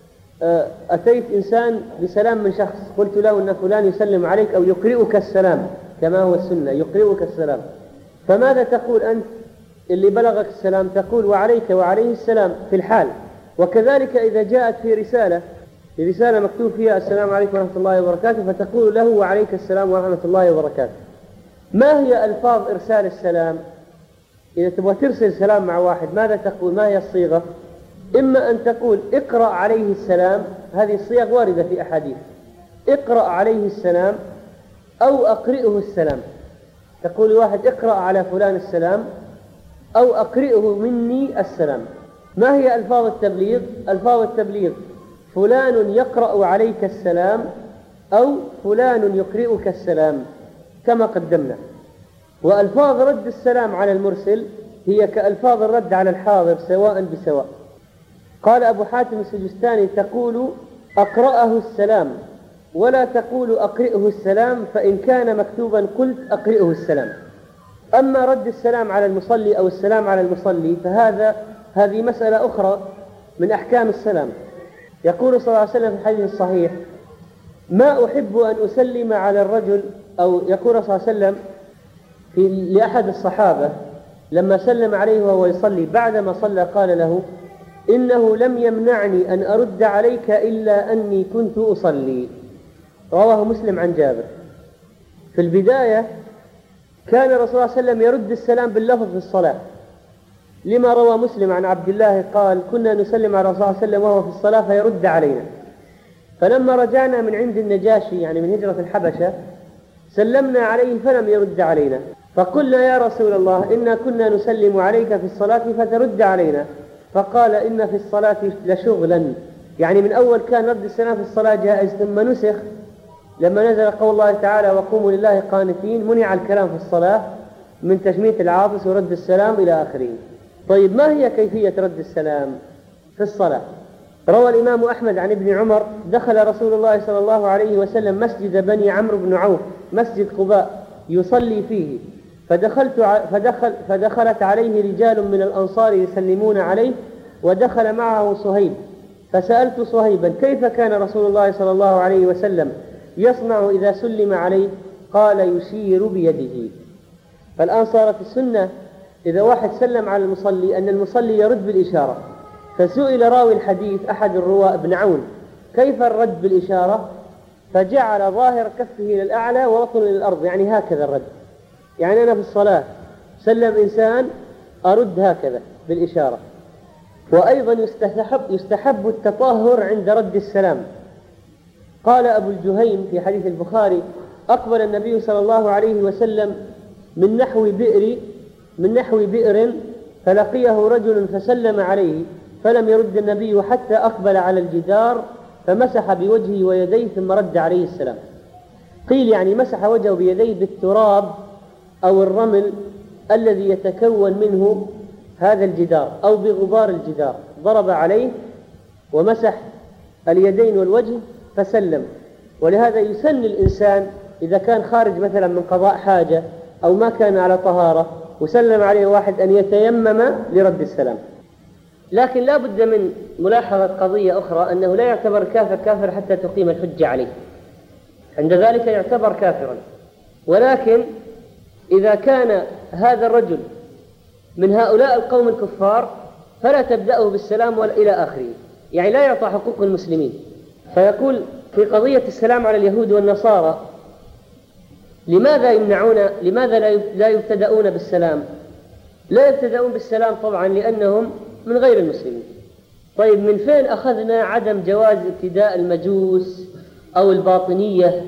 أتيت إنسان بسلام من شخص، قلت له أن فلان يسلم عليك أو يقرئك السلام كما هو السنة، يقرئك السلام، فماذا تقول أنت اللي بلغك السلام؟ تقول: وعليك وعليه السلام في الحال. وكذلك إذا جاءت في رسالة مكتوب فيها السلام عليكم ورحمة الله وبركاته، فتقول له: وعليك السلام ورحمة الله وبركاته. ما هي ألفاظ إرسال السلام؟ إذا تبغى ترسل سلام مع واحد ماذا تقول؟ ما هي الصيغة؟ إما أن تقول: اقرأ عليه السلام، هذه الصيغ واردة في أحاديث، اقرأ عليه السلام، أو أقرئه السلام. تقول لواحد: اقرأ على فلان السلام، أو أقرئه مني السلام. ما هي ألفاظ التبليغ؟ ألفاظ التبليغ: فلان يقرأ عليك السلام، أو فلان يقرئك السلام كما قدمنا. وألفاظ رد السلام على المرسل هي كألفاظ الرد على الحاضر سواء بسواء. قال أبو حاتم السجستاني: تقول أقرأه السلام، ولا تقول أقرئه السلام، فإن كان مكتوبا قلت أقرئه السلام. أما رد السلام على المصلي أو السلام على المصلي هذه مسألة أخرى من أحكام السلام. يقول صلى الله عليه وسلم في الحديث الصحيح: ما أحب أن أسلم على الرجل، أو يقول صلى الله عليه وسلم لأحد الصحابة لما سلم عليه وهو يصلي بعدما صلى قال له: إنه لم يمنعني أن أرد عليك إلا أني كنت أصلي. رواه مسلم عن جابر. في البداية كان الرسول صلى الله عليه وسلم يرد السلام باللفظ في الصلاة، لما روى مسلم عن عبد الله قال: كنا نسلم على الرسول صلى الله عليه وسلم وهو في الصلاة فيرد علينا. فلما رجعنا من عند النجاشي يعني من هجرة الحبشة سلمنا عليه فلم يرد علينا، فقلنا: يا رسول الله، إنا كنا نسلم عليك في الصلاة فترد علينا. فقال: إن في الصلاة لشغلا، يعني من أول كان رد السلام في الصلاة جائز، ثم نسخ لما نزل قول الله تعالى: وقوموا لله قانتين، منع الكلام في الصلاة من تشميت العاطس ورد السلام إلى آخره. طيب، ما هي كيفية رد السلام في الصلاة؟ روى الإمام أحمد عن ابن عمر: دخل رسول الله صلى الله عليه وسلم مسجد بني عمرو بن عوف مسجد قباء يصلي فيه، فدخلت عليه رجال من الأنصار يسلمون عليه، ودخل معه صهيب، فسألت صهيبا: كيف كان رسول الله صلى الله عليه وسلم يصنع إذا سلم عليه؟ قال يشير بيده. فالآن صارت السنة إذا واحد سلم على المصلي أن المصلي يرد بالإشارة. فسئل راوي الحديث أحد الرواة ابن عون كيف الرد بالإشارة؟ فجعل ظاهر كفه إلى الأعلى ووطن إلى الأرض، يعني هكذا الرد. يعني أنا في الصلاة سلم إنسان أرد هكذا بالإشارة. وأيضا يستحب التطهر عند رد السلام. قال أبو الجهيم في حديث البخاري: أقبل النبي صلى الله عليه وسلم من نحو بئر فلقيه رجل فسلم عليه فلم يرد النبي حتى أقبل على الجدار فمسح بوجهه ويديه ثم رد عليه السلام. قيل يعني مسح وجهه بيديه بالتراب أو الرمل الذي يتكون منه هذا الجدار أو بغبار الجدار، ضرب عليه ومسح اليدين والوجه فسلم. ولهذا يسن الإنسان إذا كان خارج مثلا من قضاء حاجة أو ما كان على طهارة وسلم عليه واحد أن يتيمم لرد السلام. لكن لا بد من ملاحظة قضية أخرى، أنه لا يعتبر كافر حتى تقيم الحجة عليه، عند ذلك يعتبر كافرا. ولكن إذا كان هذا الرجل من هؤلاء القوم الكفار فلا تبدأه بالسلام ولا إلى آخره، يعني لا يعطى حقوق المسلمين. فيقول في قضية السلام على اليهود والنصارى: لماذا لا يبتدؤون بالسلام؟ لا يبتدؤون بالسلام طبعا لأنهم من غير المسلمين. طيب من فين أخذنا عدم جواز ابتداء المجوس أو الباطنية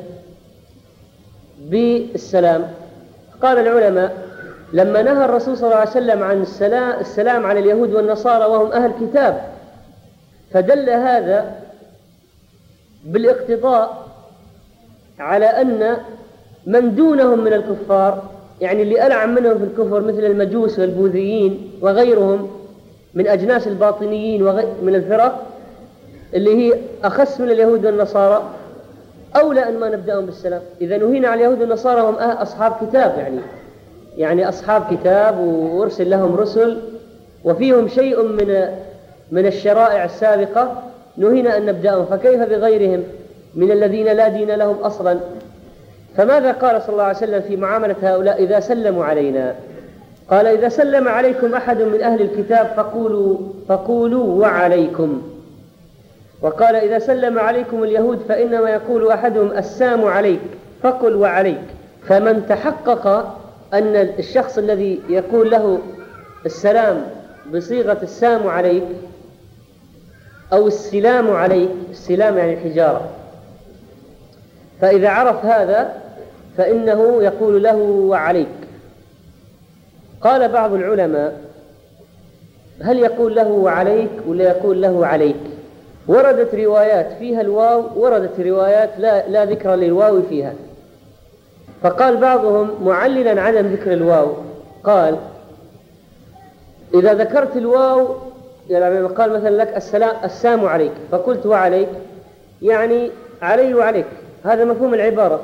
بالسلام؟ قال العلماء: لما نهى الرسول صلى الله عليه وسلم عن السلام على اليهود والنصارى وهم أهل كتاب، فدل هذا بالاقتضاء على أن من دونهم من الكفار، يعني اللي ألعن منهم في الكفر مثل المجوس والبوذيين وغيرهم من أجناس الباطنيين من الفرق اللي هي أخس من اليهود والنصارى، أولى أن ما نبدأهم بالسلام. إذا نهينا على اليهود والنصارى هم أصحاب كتاب، يعني أصحاب كتاب وأرسل لهم رسل وفيهم شيء من الشرائع السابقة، نهينا أن نبدأهم، فكيف بغيرهم من الذين لا دين لهم أصلا؟ فماذا قال صلى الله عليه وسلم في معاملة هؤلاء إذا سلموا علينا؟ قال: إذا سلم عليكم أحد من أهل الكتاب فقولوا وعليكم. وقال: إذا سلم عليكم اليهود فإنما يقول أحدهم السلام عليك فقل وعليك. فمن تحقق أن الشخص الذي يقول له السلام بصيغة السلام عليك أو السلام عليك، السلام يعني الحجارة، فإذا عرف هذا فإنه يقول له وعليك. قال بعض العلماء: هل يقول له وعليك ولا يقول له عليك؟ وردت روايات فيها الواو، وردت روايات لا ذكر للواو فيها. فقال بعضهم معللا عدم ذكر الواو، قال: إذا ذكرت الواو، يعني قال مثلا لك السلام عليك فقلت وعليك، يعني علي وعليك، هذا مفهوم العبارة.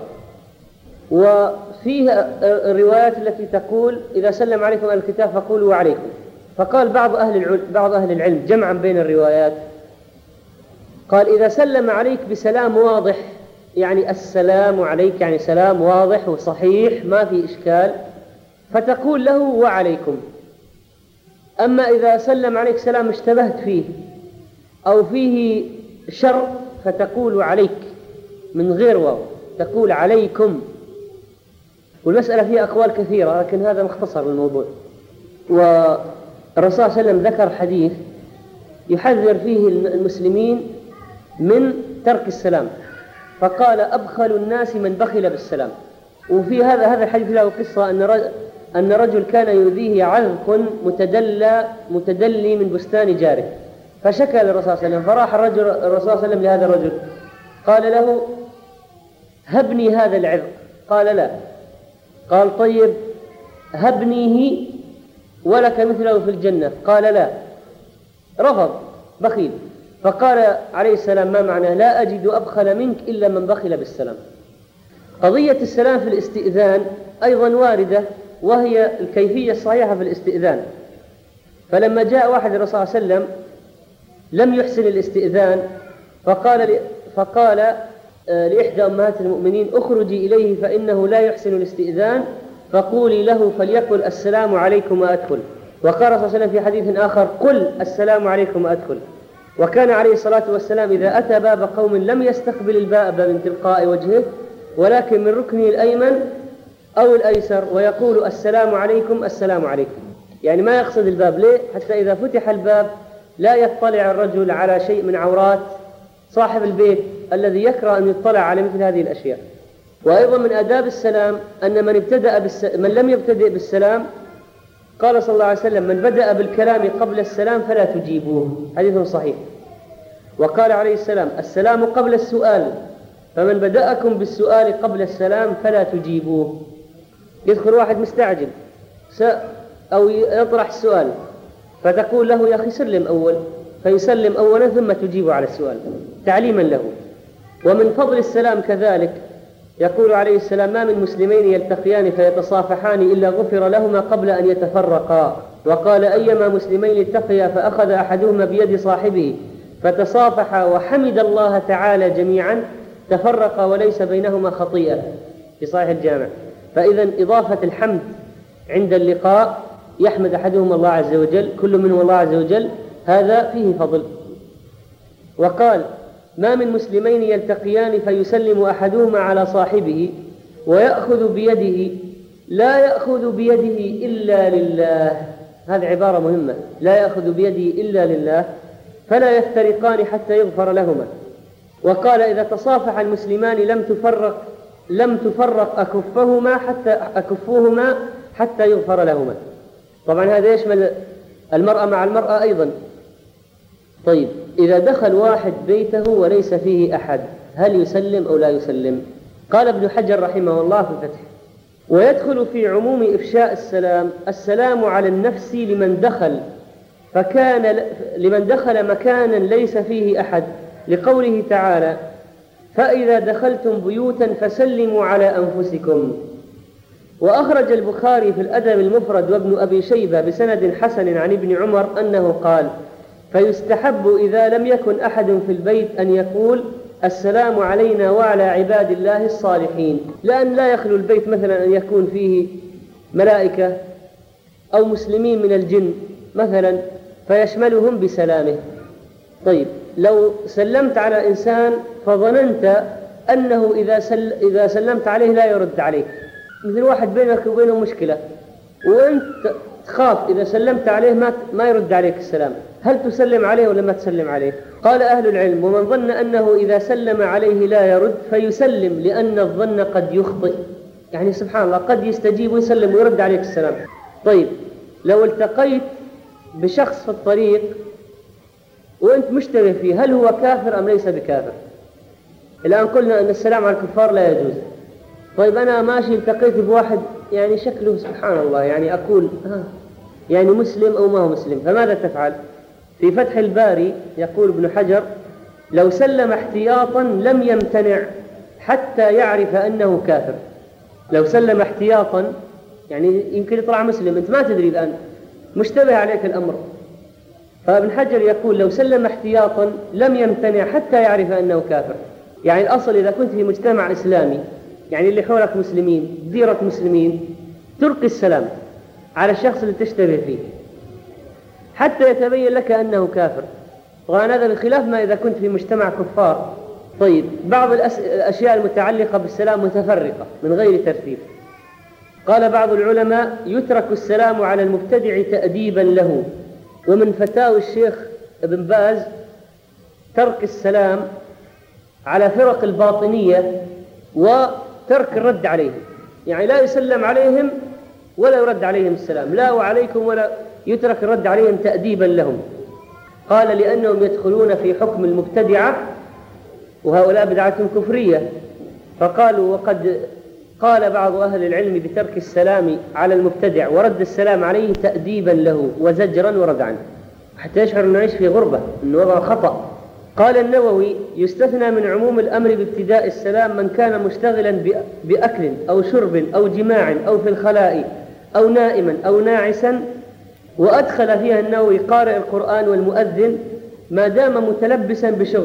وفيها الروايات التي تقول إذا سلم عليكم أهل الكتاب فقولوا وعليكم. فقال بعض أهل العلم جمعا بين الروايات، قال: إذا سلم عليك بسلام واضح، يعني السلام عليك يعني سلام واضح وصحيح ما في إشكال، فتقول له وعليكم. أما إذا سلم عليك سلام اشتبهت فيه أو فيه شر فتقول عليك من غير واو، تقول عليكم. والمسألة فيها أقوال كثيرة لكن هذا مختصر للموضوع. والرسول صلى الله عليه وسلم ذكر حديث يحذر فيه المسلمين من ترك السلام، فقال: أبخل الناس من بخل بالسلام. وفي هذا الحديث له قصة أن رجل كان يؤذيه عذق متدلي من بستان جاره، فشكى للرسول صلى الله عليه وسلم، فراح الرسول صلى الله عليه وسلم لهذا الرجل قال له: هبني هذا العذق. قال: لا. قال: طيب هبنيه ولك مثله في الجنة. قال: لا. رفض، بخيل. فقال عليه السلام: ما معناه؟ لا أجد أبخل منك إلا من بخل بالسلام. قضية السلام في الاستئذان أيضا واردة، وهي الكيفية الصحيحة في الاستئذان. فلما جاء واحد الرسول صلى الله عليه وسلم لم يحسن الاستئذان، فقال لإحدى أمهات المؤمنين: اخرجي إليه فإنه لا يحسن الاستئذان فقولي له فليقل السلام عليكم وأدخل. وقال صلى الله عليه وسلم في حديث آخر: قل السلام عليكم وأدخل. وكان عليه الصلاة والسلام إذا أتى باب قوم لم يستقبل الباب من تلقاء وجهه ولكن من ركنه الأيمن أو الأيسر ويقول: السلام عليكم السلام عليكم، يعني ما يقصد الباب. ليه؟ حتى إذا فتح الباب لا يطلع الرجل على شيء من عورات صاحب البيت الذي يكره أن يطلع على مثل هذه الأشياء. وأيضا من آداب السلام أن من لم يبتدئ بالسلام، قال صلى الله عليه وسلم: من بدأ بالكلام قبل السلام فلا تجيبوه، حديث صحيح. وقال عليه السلام: السلام قبل السؤال، فمن بدأكم بالسؤال قبل السلام فلا تجيبوه. يدخل واحد مستعجل أو يطرح السؤال فتقول له: يا أخي سلم أول، فيسلم أولا ثم تجيب على السؤال تعليما له. ومن فضل السلام كذلك يقول عليه السلام: ما من مسلمين يلتقيان فيتصافحان إلا غفر لهما قبل أن يتفرقا. وقال: أيما مسلمين التقيا فأخذ أحدهما بيد صاحبه فتصافحا وحمد الله تعالى جميعا تفرقا وليس بينهما خطيئة، في صحيح الجامع. فإذا إضافة الحمد عند اللقاء يحمد أحدهما الله عز وجل، كل منهم الله عز وجل، هذا فيه فضل. وقال: ما من مسلمين يلتقيان فيسلم أحدهما على صاحبه ويأخذ بيده لا يأخذ بيده إلا لله. هذه عبارة مهمة: لا يأخذ بيده إلا لله، فلا يفترقان حتى يغفر لهما. وقال: إذا تصافح المسلمان لم تفرق أكفهما حتى يغفر لهما. طبعا هذا يشمل المرأة مع المرأة أيضا. طيب، إذا دخل واحد بيته وليس فيه أحد هل يسلم أو لا يسلم؟ قال ابن حجر رحمه الله في الفتح: ويدخل في عموم إفشاء السلام على النفس لمن دخل مكانا ليس فيه أحد، لقوله تعالى: فإذا دخلتم بيوتا فسلموا على أنفسكم. وأخرج البخاري في الأدب المفرد وابن أبي شيبة بسند حسن عن ابن عمر أنه قال: فيستحب إذا لم يكن أحد في البيت أن يقول: السلام علينا وعلى عباد الله الصالحين، لأن لا يخلو البيت مثلا أن يكون فيه ملائكة أو مسلمين من الجن مثلا فيشملهم بسلامه. طيب، لو سلمت على إنسان فظننت أنه إذا سلمت عليه لا يرد عليك، مثل واحد بينك وبينه مشكلة وأنت تخاف إذا سلمت عليه ما يرد عليك السلام، هل تسلم عليه ولا ما تسلم عليه؟ قال أهل العلم: ومن ظن أنه إذا سلم عليه لا يرد فيسلم، لأن الظن قد يخطئ، يعني سبحان الله قد يستجيب ويسلم ويرد عليك السلام. طيب، لو التقيت بشخص في الطريق وأنت مشتبه فيه، هل هو كافر أم ليس بكافر؟ الآن قلنا أن السلام على الكفار لا يجوز. طيب، أنا ماشي التقيت بواحد يعني شكله سبحان الله، يعني أقول يعني مسلم أو ما هو مسلم، فماذا تفعل؟ في فتح الباري يقول ابن حجر: لو سلم احتياطا لم يمتنع حتى يعرف أنه كافر. لو سلم احتياطا يعني يمكن يطلع مسلم، أنت ما تدري الآن، مشتبه عليك الأمر. فابن حجر يقول: لو سلم احتياطا لم يمتنع حتى يعرف أنه كافر. يعني الأصل إذا كنت في مجتمع إسلامي، يعني اللي حولك مسلمين، ديرة مسلمين، تلقي السلام على الشخص اللي تشتبه فيه حتى يتبين لك أنه كافر. طبعا هذا بخلاف ما إذا كنت في مجتمع كفار. طيب، بعض الأشياء المتعلقة بالسلام متفرقة من غير ترتيب. قال بعض العلماء: يترك السلام على المبتدع تأديبا له. ومن فتاوى الشيخ ابن باز ترك السلام على فرق الباطنية وترك الرد عليهم، يعني لا يسلم عليهم ولا يرد عليهم السلام، لا وعليكم، ولا يترك الرد عليهم تأديبا لهم. قال: لأنهم يدخلون في حكم المبتدعة وهؤلاء بدعتهم كفرية. فقالوا: وقد قال بعض أهل العلم بترك السلام على المبتدع ورد السلام عليه تأديبا له وزجرا وردعا، حتى يشعر أنه يعيش في غربة، أنه وضع خطأ. قال النووي: يستثنى من عموم الأمر بابتداء السلام من كان مشتغلا بأكل أو شرب أو جماع أو في الخلاء أو نائما أو ناعسا، وأدخل فيها النووي قارئ القرآن والمؤذن ما دام متلبسا بشغله،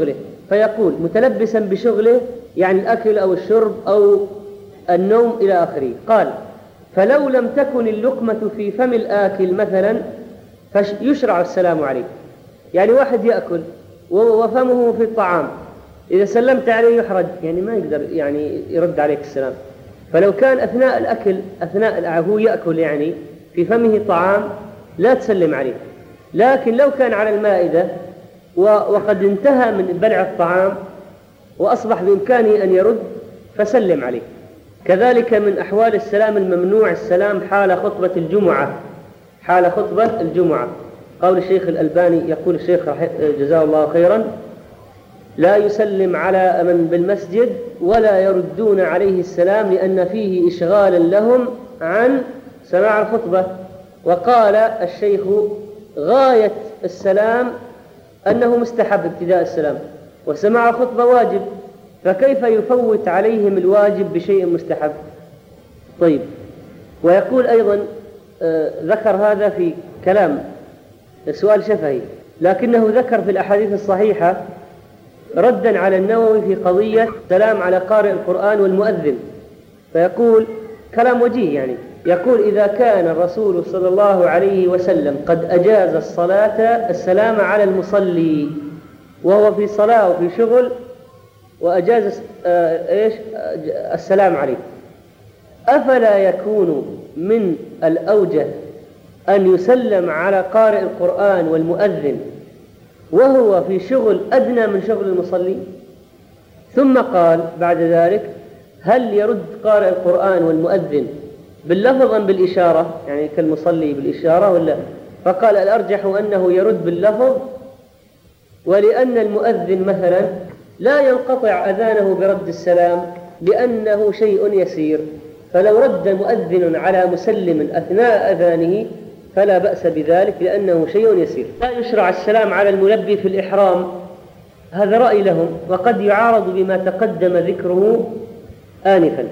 فيقول متلبسا بشغله، يعني الأكل أو الشرب أو النوم إلى آخره. قال: فلو لم تكن اللقمة في فم الآكل مثلا فيشرع السلام عليه. يعني واحد يأكل وفمه في الطعام، إذا سلمت عليه يحرج، يعني ما يقدر يعني يرد عليك السلام. فلو كان أثناء الأكل هو يأكل يعني في فمه طعام لا تسلم عليه، لكن لو كان على المائدة وقد انتهى من بلع الطعام وأصبح بإمكانه أن يرد فسلم عليه. كذلك من أحوال السلام الممنوع السلام حال خطبة الجمعة، حال خطبة الجمعة. قول الشيخ الألباني، يقول الشيخ جزاه الله خيرا: لا يسلم على من بالمسجد ولا يردون عليه السلام لأن فيه إشغالا لهم عن سماع الخطبة. وقال الشيخ: غاية السلام أنه مستحب ابتداء السلام، وسماع الخطبة واجب، فكيف يفوت عليهم الواجب بشيء مستحب؟ طيب. ويقول أيضا ذكر هذا في كلام سؤال شفهي، لكنه ذكر في الأحاديث الصحيحة ردا على النووي في قضية السلام على قارئ القرآن والمؤذن، فيقول كلام وجيه، يعني يقول: إذا كان الرسول صلى الله عليه وسلم قد أجاز السلام على المصلي وهو في صلاة وفي شغل، وأجاز السلام عليه، أفلا يكون من الأوجه أن يسلم على قارئ القرآن والمؤذن وهو في شغل أدنى من شغل المصلي؟ ثم قال بعد ذلك: هل يرد قارئ القرآن والمؤذن باللفظ أم بالإشارة؟ يعني كالمصلي بالإشارة ولا؟ فقال: الأرجح أنه يرد باللفظ، ولأن المؤذن مثلا لا ينقطع أذانه برد السلام لأنه شيء يسير، فلو رد مؤذن على مسلم أثناء أذانه فلا بأس بذلك لأنه شيء يسير. لا يشرع السلام على الملبي في الإحرام، هذا رأي لهم، وقد يعارض بما تقدم ذكره آنفا.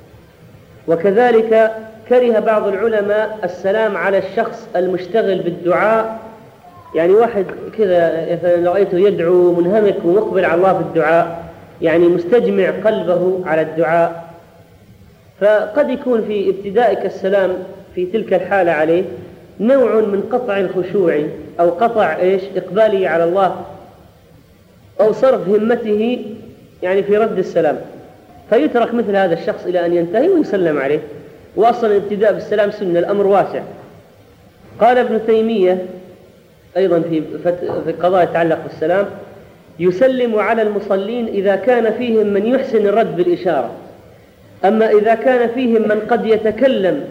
وكذلك كره بعض العلماء السلام على الشخص المشتغل بالدعاء، يعني واحد كذا مثلا رأيته يدعو منهمك ومقبل على الله في الدعاء، يعني مستجمع قلبه على الدعاء، فقد يكون في ابتدائك السلام في تلك الحالة عليه نوع من قطع الخشوع أو قطع إقباله على الله أو صرف همته يعني في رد السلام، فيترك مثل هذا الشخص إلى أن ينتهي ويسلم عليه. وأصلا الابتداء بالسلام سنة، الأمر واسع. قال ابن تيمية أيضا في قضايا يتعلق بالسلام: يسلم على المصلين إذا كان فيهم من يحسن الرد بالإشارة، أما إذا كان فيهم من قد يتكلم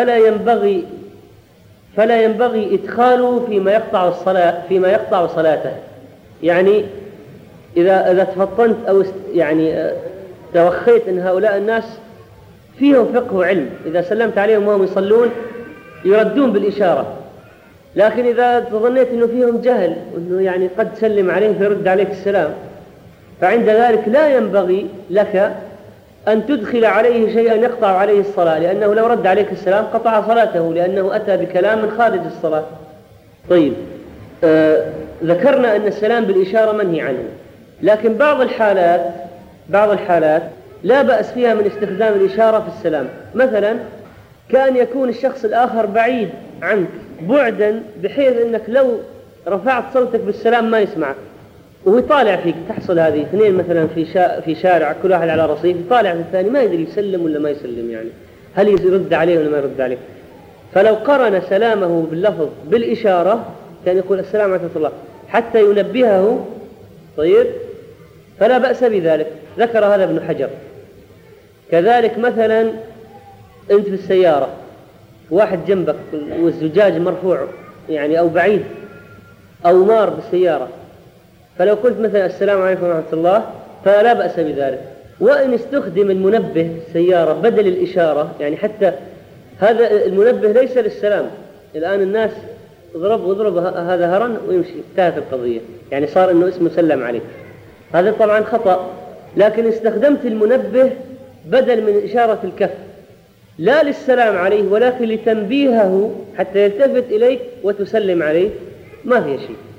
فلا ينبغي إدخاله فيما يقطع صلاته. يعني إذا تفطنت أو يعني توخيت أن هؤلاء الناس فيهم فقه وعلم، إذا سلمت عليهم وهم يصلون يردون بالإشارة، لكن إذا تظنيت أنه فيهم جهل وأنه يعني قد تسلم عليهم فيرد عليك السلام، فعند ذلك لا ينبغي لك أن تدخل عليه شيئا يقطع عليه الصلاة، لأنه لو رد عليك السلام قطع صلاته لأنه أتى بكلام من خارج الصلاة. طيب، ذكرنا أن السلام بالإشارة منهي عنه، لكن بعض الحالات لا بأس فيها من استخدام الإشارة في السلام. مثلا كان يكون الشخص الآخر بعيد عنك بعدا بحيث أنك لو رفعت صوتك بالسلام ما يسمعك، ويطالع فيك. تحصل هذه اثنين مثلا في شارع، كل واحد على رصيف، يطالع في الثاني ما يدري يسلم ولا ما يسلم، يعني هل يرد عليه ولا ما يرد عليه. فلو قرن سلامه باللفظ بالإشارة كان يقول: السلام عليكم ورحمة الله، حتى ينبهه، طيب، فلا بأس بذلك. ذكر هذا ابن حجر. كذلك مثلا أنت في السيارة، واحد جنبك والزجاج مرفوع يعني أو بعيد أو مار بالسيارة، فلو قلت مثلا: السلام عليكم ورحمة الله، فلا بأس بذلك. وإن استخدم المنبه السيارة بدل الإشارة، يعني حتى هذا المنبه ليس للسلام، الآن الناس اضرب هذا هرن ويمشي، انتهت القضية، يعني صار إنه اسمه سلم عليك، هذا طبعا خطأ. لكن استخدمت المنبه بدل من إشارة الكف لا للسلام عليه ولكن لتنبيهه حتى يلتفت إليك وتسلم عليه، ما في شيء.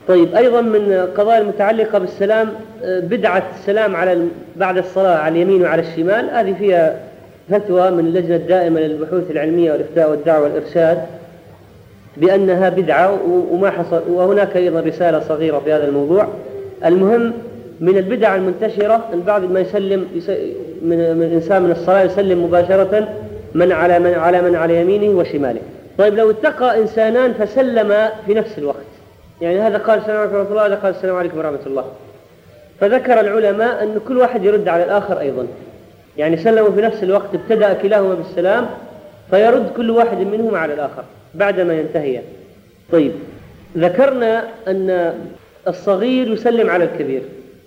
طيب أيضا من القضايا المتعلقة بالسلام بدعة السلام بعد الصلاة على اليمين وعلى الشمال، هذه فيها فتوى من اللجنة الدائمة للبحوث العلمية والإفتاء والدعوة والإرشاد بأنها بدعة وما حصل، وهناك أيضا رسالة صغيرة في هذا الموضوع. المهم من البدع المنتشرة أن بعض ما يسلم من إنسان من الصلاة يسلم مباشرة من على يمينه وشماله. طيب لو اتقى إنسانان فسلم في نفس الوقت، يعني هذا قال السلام عليكم ورحمة الله، هذا قال السلام عليكم ورحمة الله، فذكر العلماء أن كل واحد يرد على الآخر أيضا، يعني سلموا في نفس الوقت، ابتدأ كلاهما بالسلام فيرد كل واحد منهما على الآخر بعدما ينتهي. طيب ذكرنا أن الصغير يسلم على الكبير،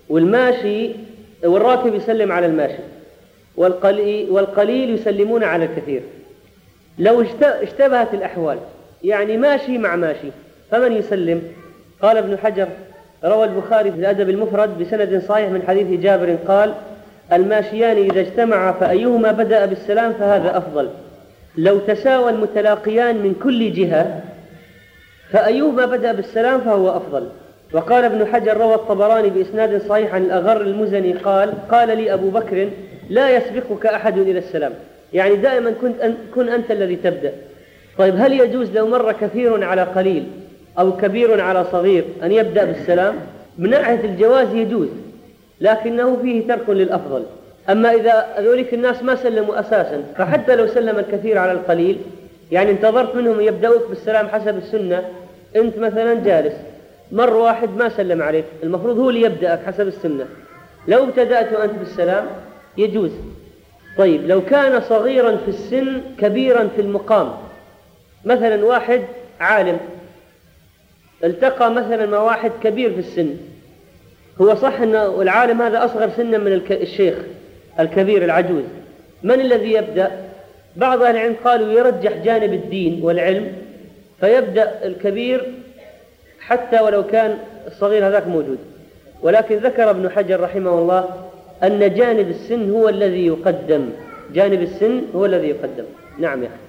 والراكب يسلم على الماشي، والقليل يسلمون على الكثير. لو اشتبهت الأحوال، يعني ماشي مع ماشي، فمن يسلم؟ قال ابن حجر: روى البخاري في الأدب المفرد بسند صحيح من حديث جابر قال: الماشيان إذا اجتمعا فأيهما بدأ بالسلام فهذا أفضل، لو تساوى المتلاقيان من كل جهة فأيهما بدأ بالسلام فهو أفضل. وقال ابن حجر: روى الطبراني بإسناد صحيح عن الأغر المزني قال لي أبو بكر: لا يسبقك أحد إلى السلام، يعني دائما كن أنت الذي تبدأ. طيب هل يجوز لو مر كثير على قليل أو كبير على صغير أن يبدأ بالسلام؟ من ناحية الجواز يجوز، لكنه فيه ترك للأفضل. أما إذا ذلك الناس ما سلموا أساسا، فحتى لو سلم الكثير على القليل، يعني انتظرت منهم يبدأوك بالسلام حسب السنة، أنت مثلا جالس مر واحد ما سلم عليك، المفروض هو اللي يبدأك حسب السنة، لو ابتدأت أنت بالسلام يجوز. طيب لو كان صغيرا في السن كبيرا في المقام، مثلا واحد عالم التقى مثلا مع واحد كبير في السن، هو صح أن العالم هذا أصغر سنا من الشيخ الكبير العجوز، من الذي يبدأ؟ بعض أهل العلم قالوا يرجح جانب الدين والعلم، فيبدأ الكبير حتى ولو كان الصغير هذاك موجود. ولكن ذكر ابن حجر رحمه الله أن جانب السن هو الذي يقدم، جانب السن هو الذي يقدم. نعم يا أخي.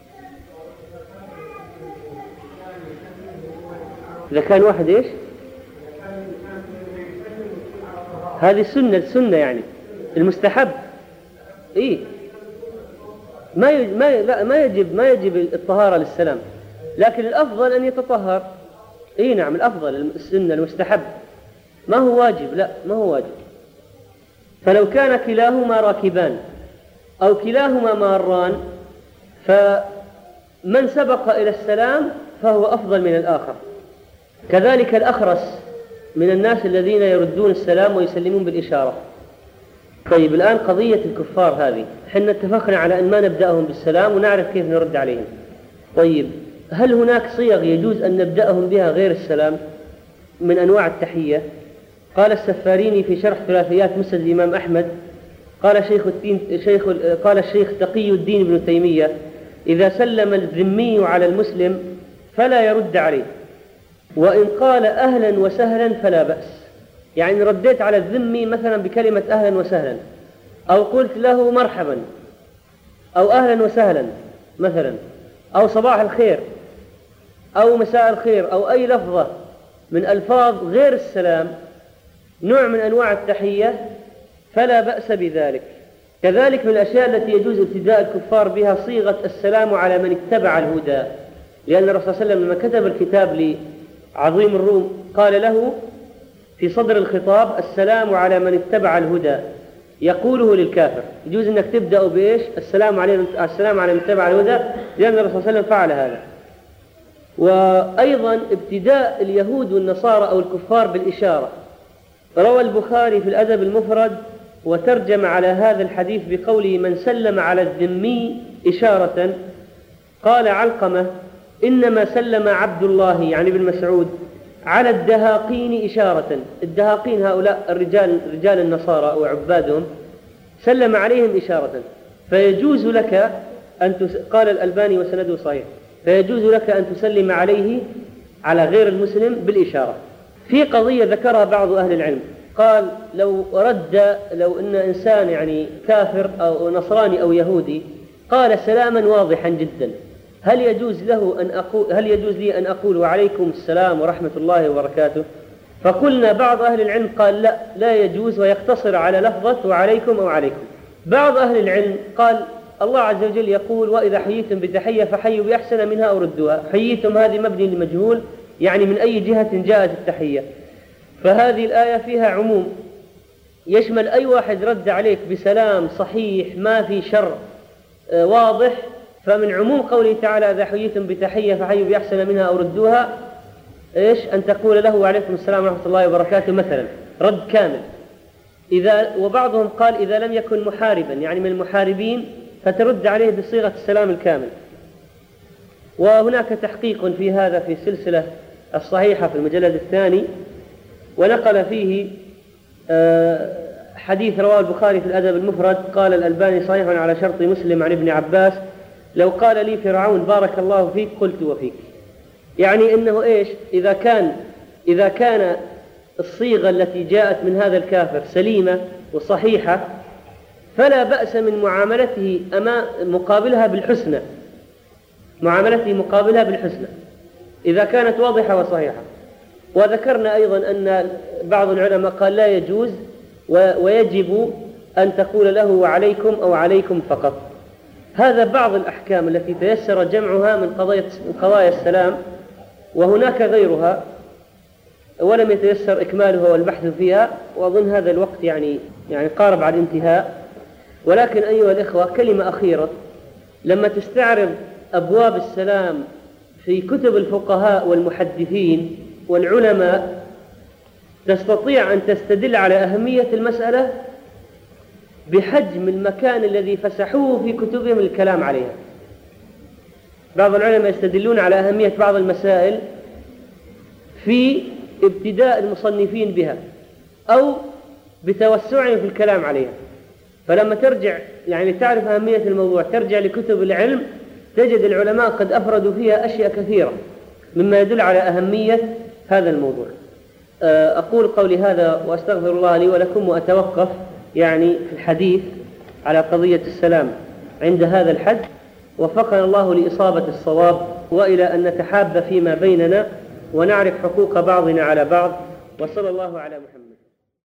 إذا كان واحد إيش؟ هذه السنة يعني المستحب. إيه ما يجب الطهارة للسلام، لكن الأفضل أن يتطهر. إيه نعم الأفضل السنة المستحب، ما هو واجب، لا ما هو واجب. فلو كان كلاهما راكبان أو كلاهما ماران، فمن سبق إلى السلام فهو أفضل من الآخر. كذلك الأخرس من الناس الذين يردون السلام ويسلمون بالإشارة. طيب الآن قضية الكفار هذه، حنا اتفقنا على أن ما نبدأهم بالسلام ونعرف كيف نرد عليهم. طيب هل هناك صيغ يجوز أن نبدأهم بها غير السلام من أنواع التحية؟ قال السفاريني في شرح ثلاثيات مسند الإمام أحمد، قال الشيخ تقي الدين ابن تيمية: إذا سلم الذمي على المسلم فلا يرد عليه، وإن قال أهلا وسهلا فلا بأس. يعني رديت على الذمي مثلا بكلمة أهلا وسهلا، أو قلت له مرحبا أو أهلا وسهلا مثلا، أو صباح الخير أو مساء الخير، أو أي لفظة من ألفاظ غير السلام، نوع من أنواع التحية، فلا بأس بذلك. كذلك من الأشياء التي يجوز ابتداء الكفار بها صيغة السلام على من اتبع الهدى، لأن الرسول صلى الله عليه وسلم لما كتب الكتاب لعظيم الروم قال له في صدر الخطاب: السلام على من اتبع الهدى، يقوله للكافر. يجوز أنك تبدأ بإيش؟ السلام على من اتبع الهدى، لأن الرسول صلى الله عليه وسلم فعل هذا. وأيضا ابتداء اليهود والنصارى أو الكفار بالإشارة. روى البخاري في الأدب المفرد وترجم على هذا الحديث بقوله: من سلم على الذمي إشارة. قال علقمة: إنما سلم عبد الله يعني ابن مسعود على الدهاقين إشارة. الدهاقين هؤلاء رجال النصارى وعبادهم، سلم عليهم إشارة. فيجوز لك قال الألباني وسنده صحيح، فيجوز لك أن تسلم عليه على غير المسلم بالإشارة. في قضية ذكرها بعض أهل العلم، قال لو أن إنسان يعني كافر أو نصراني أو يهودي قال سلاما واضحا جدا، هل يجوز لي أن أقول وعليكم السلام ورحمة الله وبركاته؟ فقلنا بعض أهل العلم قال لا يجوز، ويقتصر على لفظة وعليكم أو عليكم. بعض أهل العلم قال الله عز وجل يقول وإذا حييتم بتحية فحيوا بأحسن منها أو ردوها. حييتم هذه مبني لمجهول، يعني من أي جهة جاءت التحية، فهذه الآية فيها عموم يشمل أي واحد رد عليك بسلام صحيح ما في شر واضح. فمن عموم قوله تعالى إذا حييتم بتحية فحيوا بأحسن منها أو ردوها أن تقول له وعليكم السلام ورحمة الله وبركاته مثلا، رد كامل. وبعضهم قال إذا لم يكن محاربا، يعني من المحاربين، فترد عليه بصيغة السلام الكامل. وهناك تحقيق في هذا في السلسلة الصحيحة في المجلد الثاني، ونقل فيه حديث رواه البخاري في الأدب المفرد قال الألباني صحيح على شرط مسلم عن ابن عباس لو قال لي فرعون بارك الله فيك قلت وفيك. يعني إنه إذا كان الصيغة التي جاءت من هذا الكافر سليمة وصحيحة فلا بأس من معاملته مقابلها بالحسنى، إذا كانت واضحة وصحيحة. وذكرنا أيضا أن بعض العلماء قال لا يجوز ويجب أن تقول له وعليكم أو عليكم فقط. هذا بعض الأحكام التي تيسر جمعها من قضايا السلام، وهناك غيرها ولم يتيسر إكمالها والبحث فيها، وأظن هذا الوقت يعني قارب على الانتهاء. ولكن أيها الإخوة كلمة أخيرة، لما تستعرض أبواب السلام في كتب الفقهاء والمحدثين والعلماء تستطيع أن تستدل على أهمية المسألة بحجم المكان الذي فسحوه في كتبهم الكلام عليها. بعض العلماء يستدلون على أهمية بعض المسائل في ابتداء المصنفين بها أو بتوسعهم في الكلام عليها، فلما ترجع تعرف أهمية الموضوع ترجع لكتب العلم تجد العلماء قد أفردوا فيها أشياء كثيرة مما يدل على أهمية هذا الموضوع. أقول قولي هذا وأستغفر الله لي ولكم، وأتوقف في الحديث على قضية السلام عند هذا الحد، وفقنا الله لإصابة الصواب وإلى أن نتحاب فيما بيننا ونعرف حقوق بعضنا على بعض، وصلى الله على محمد.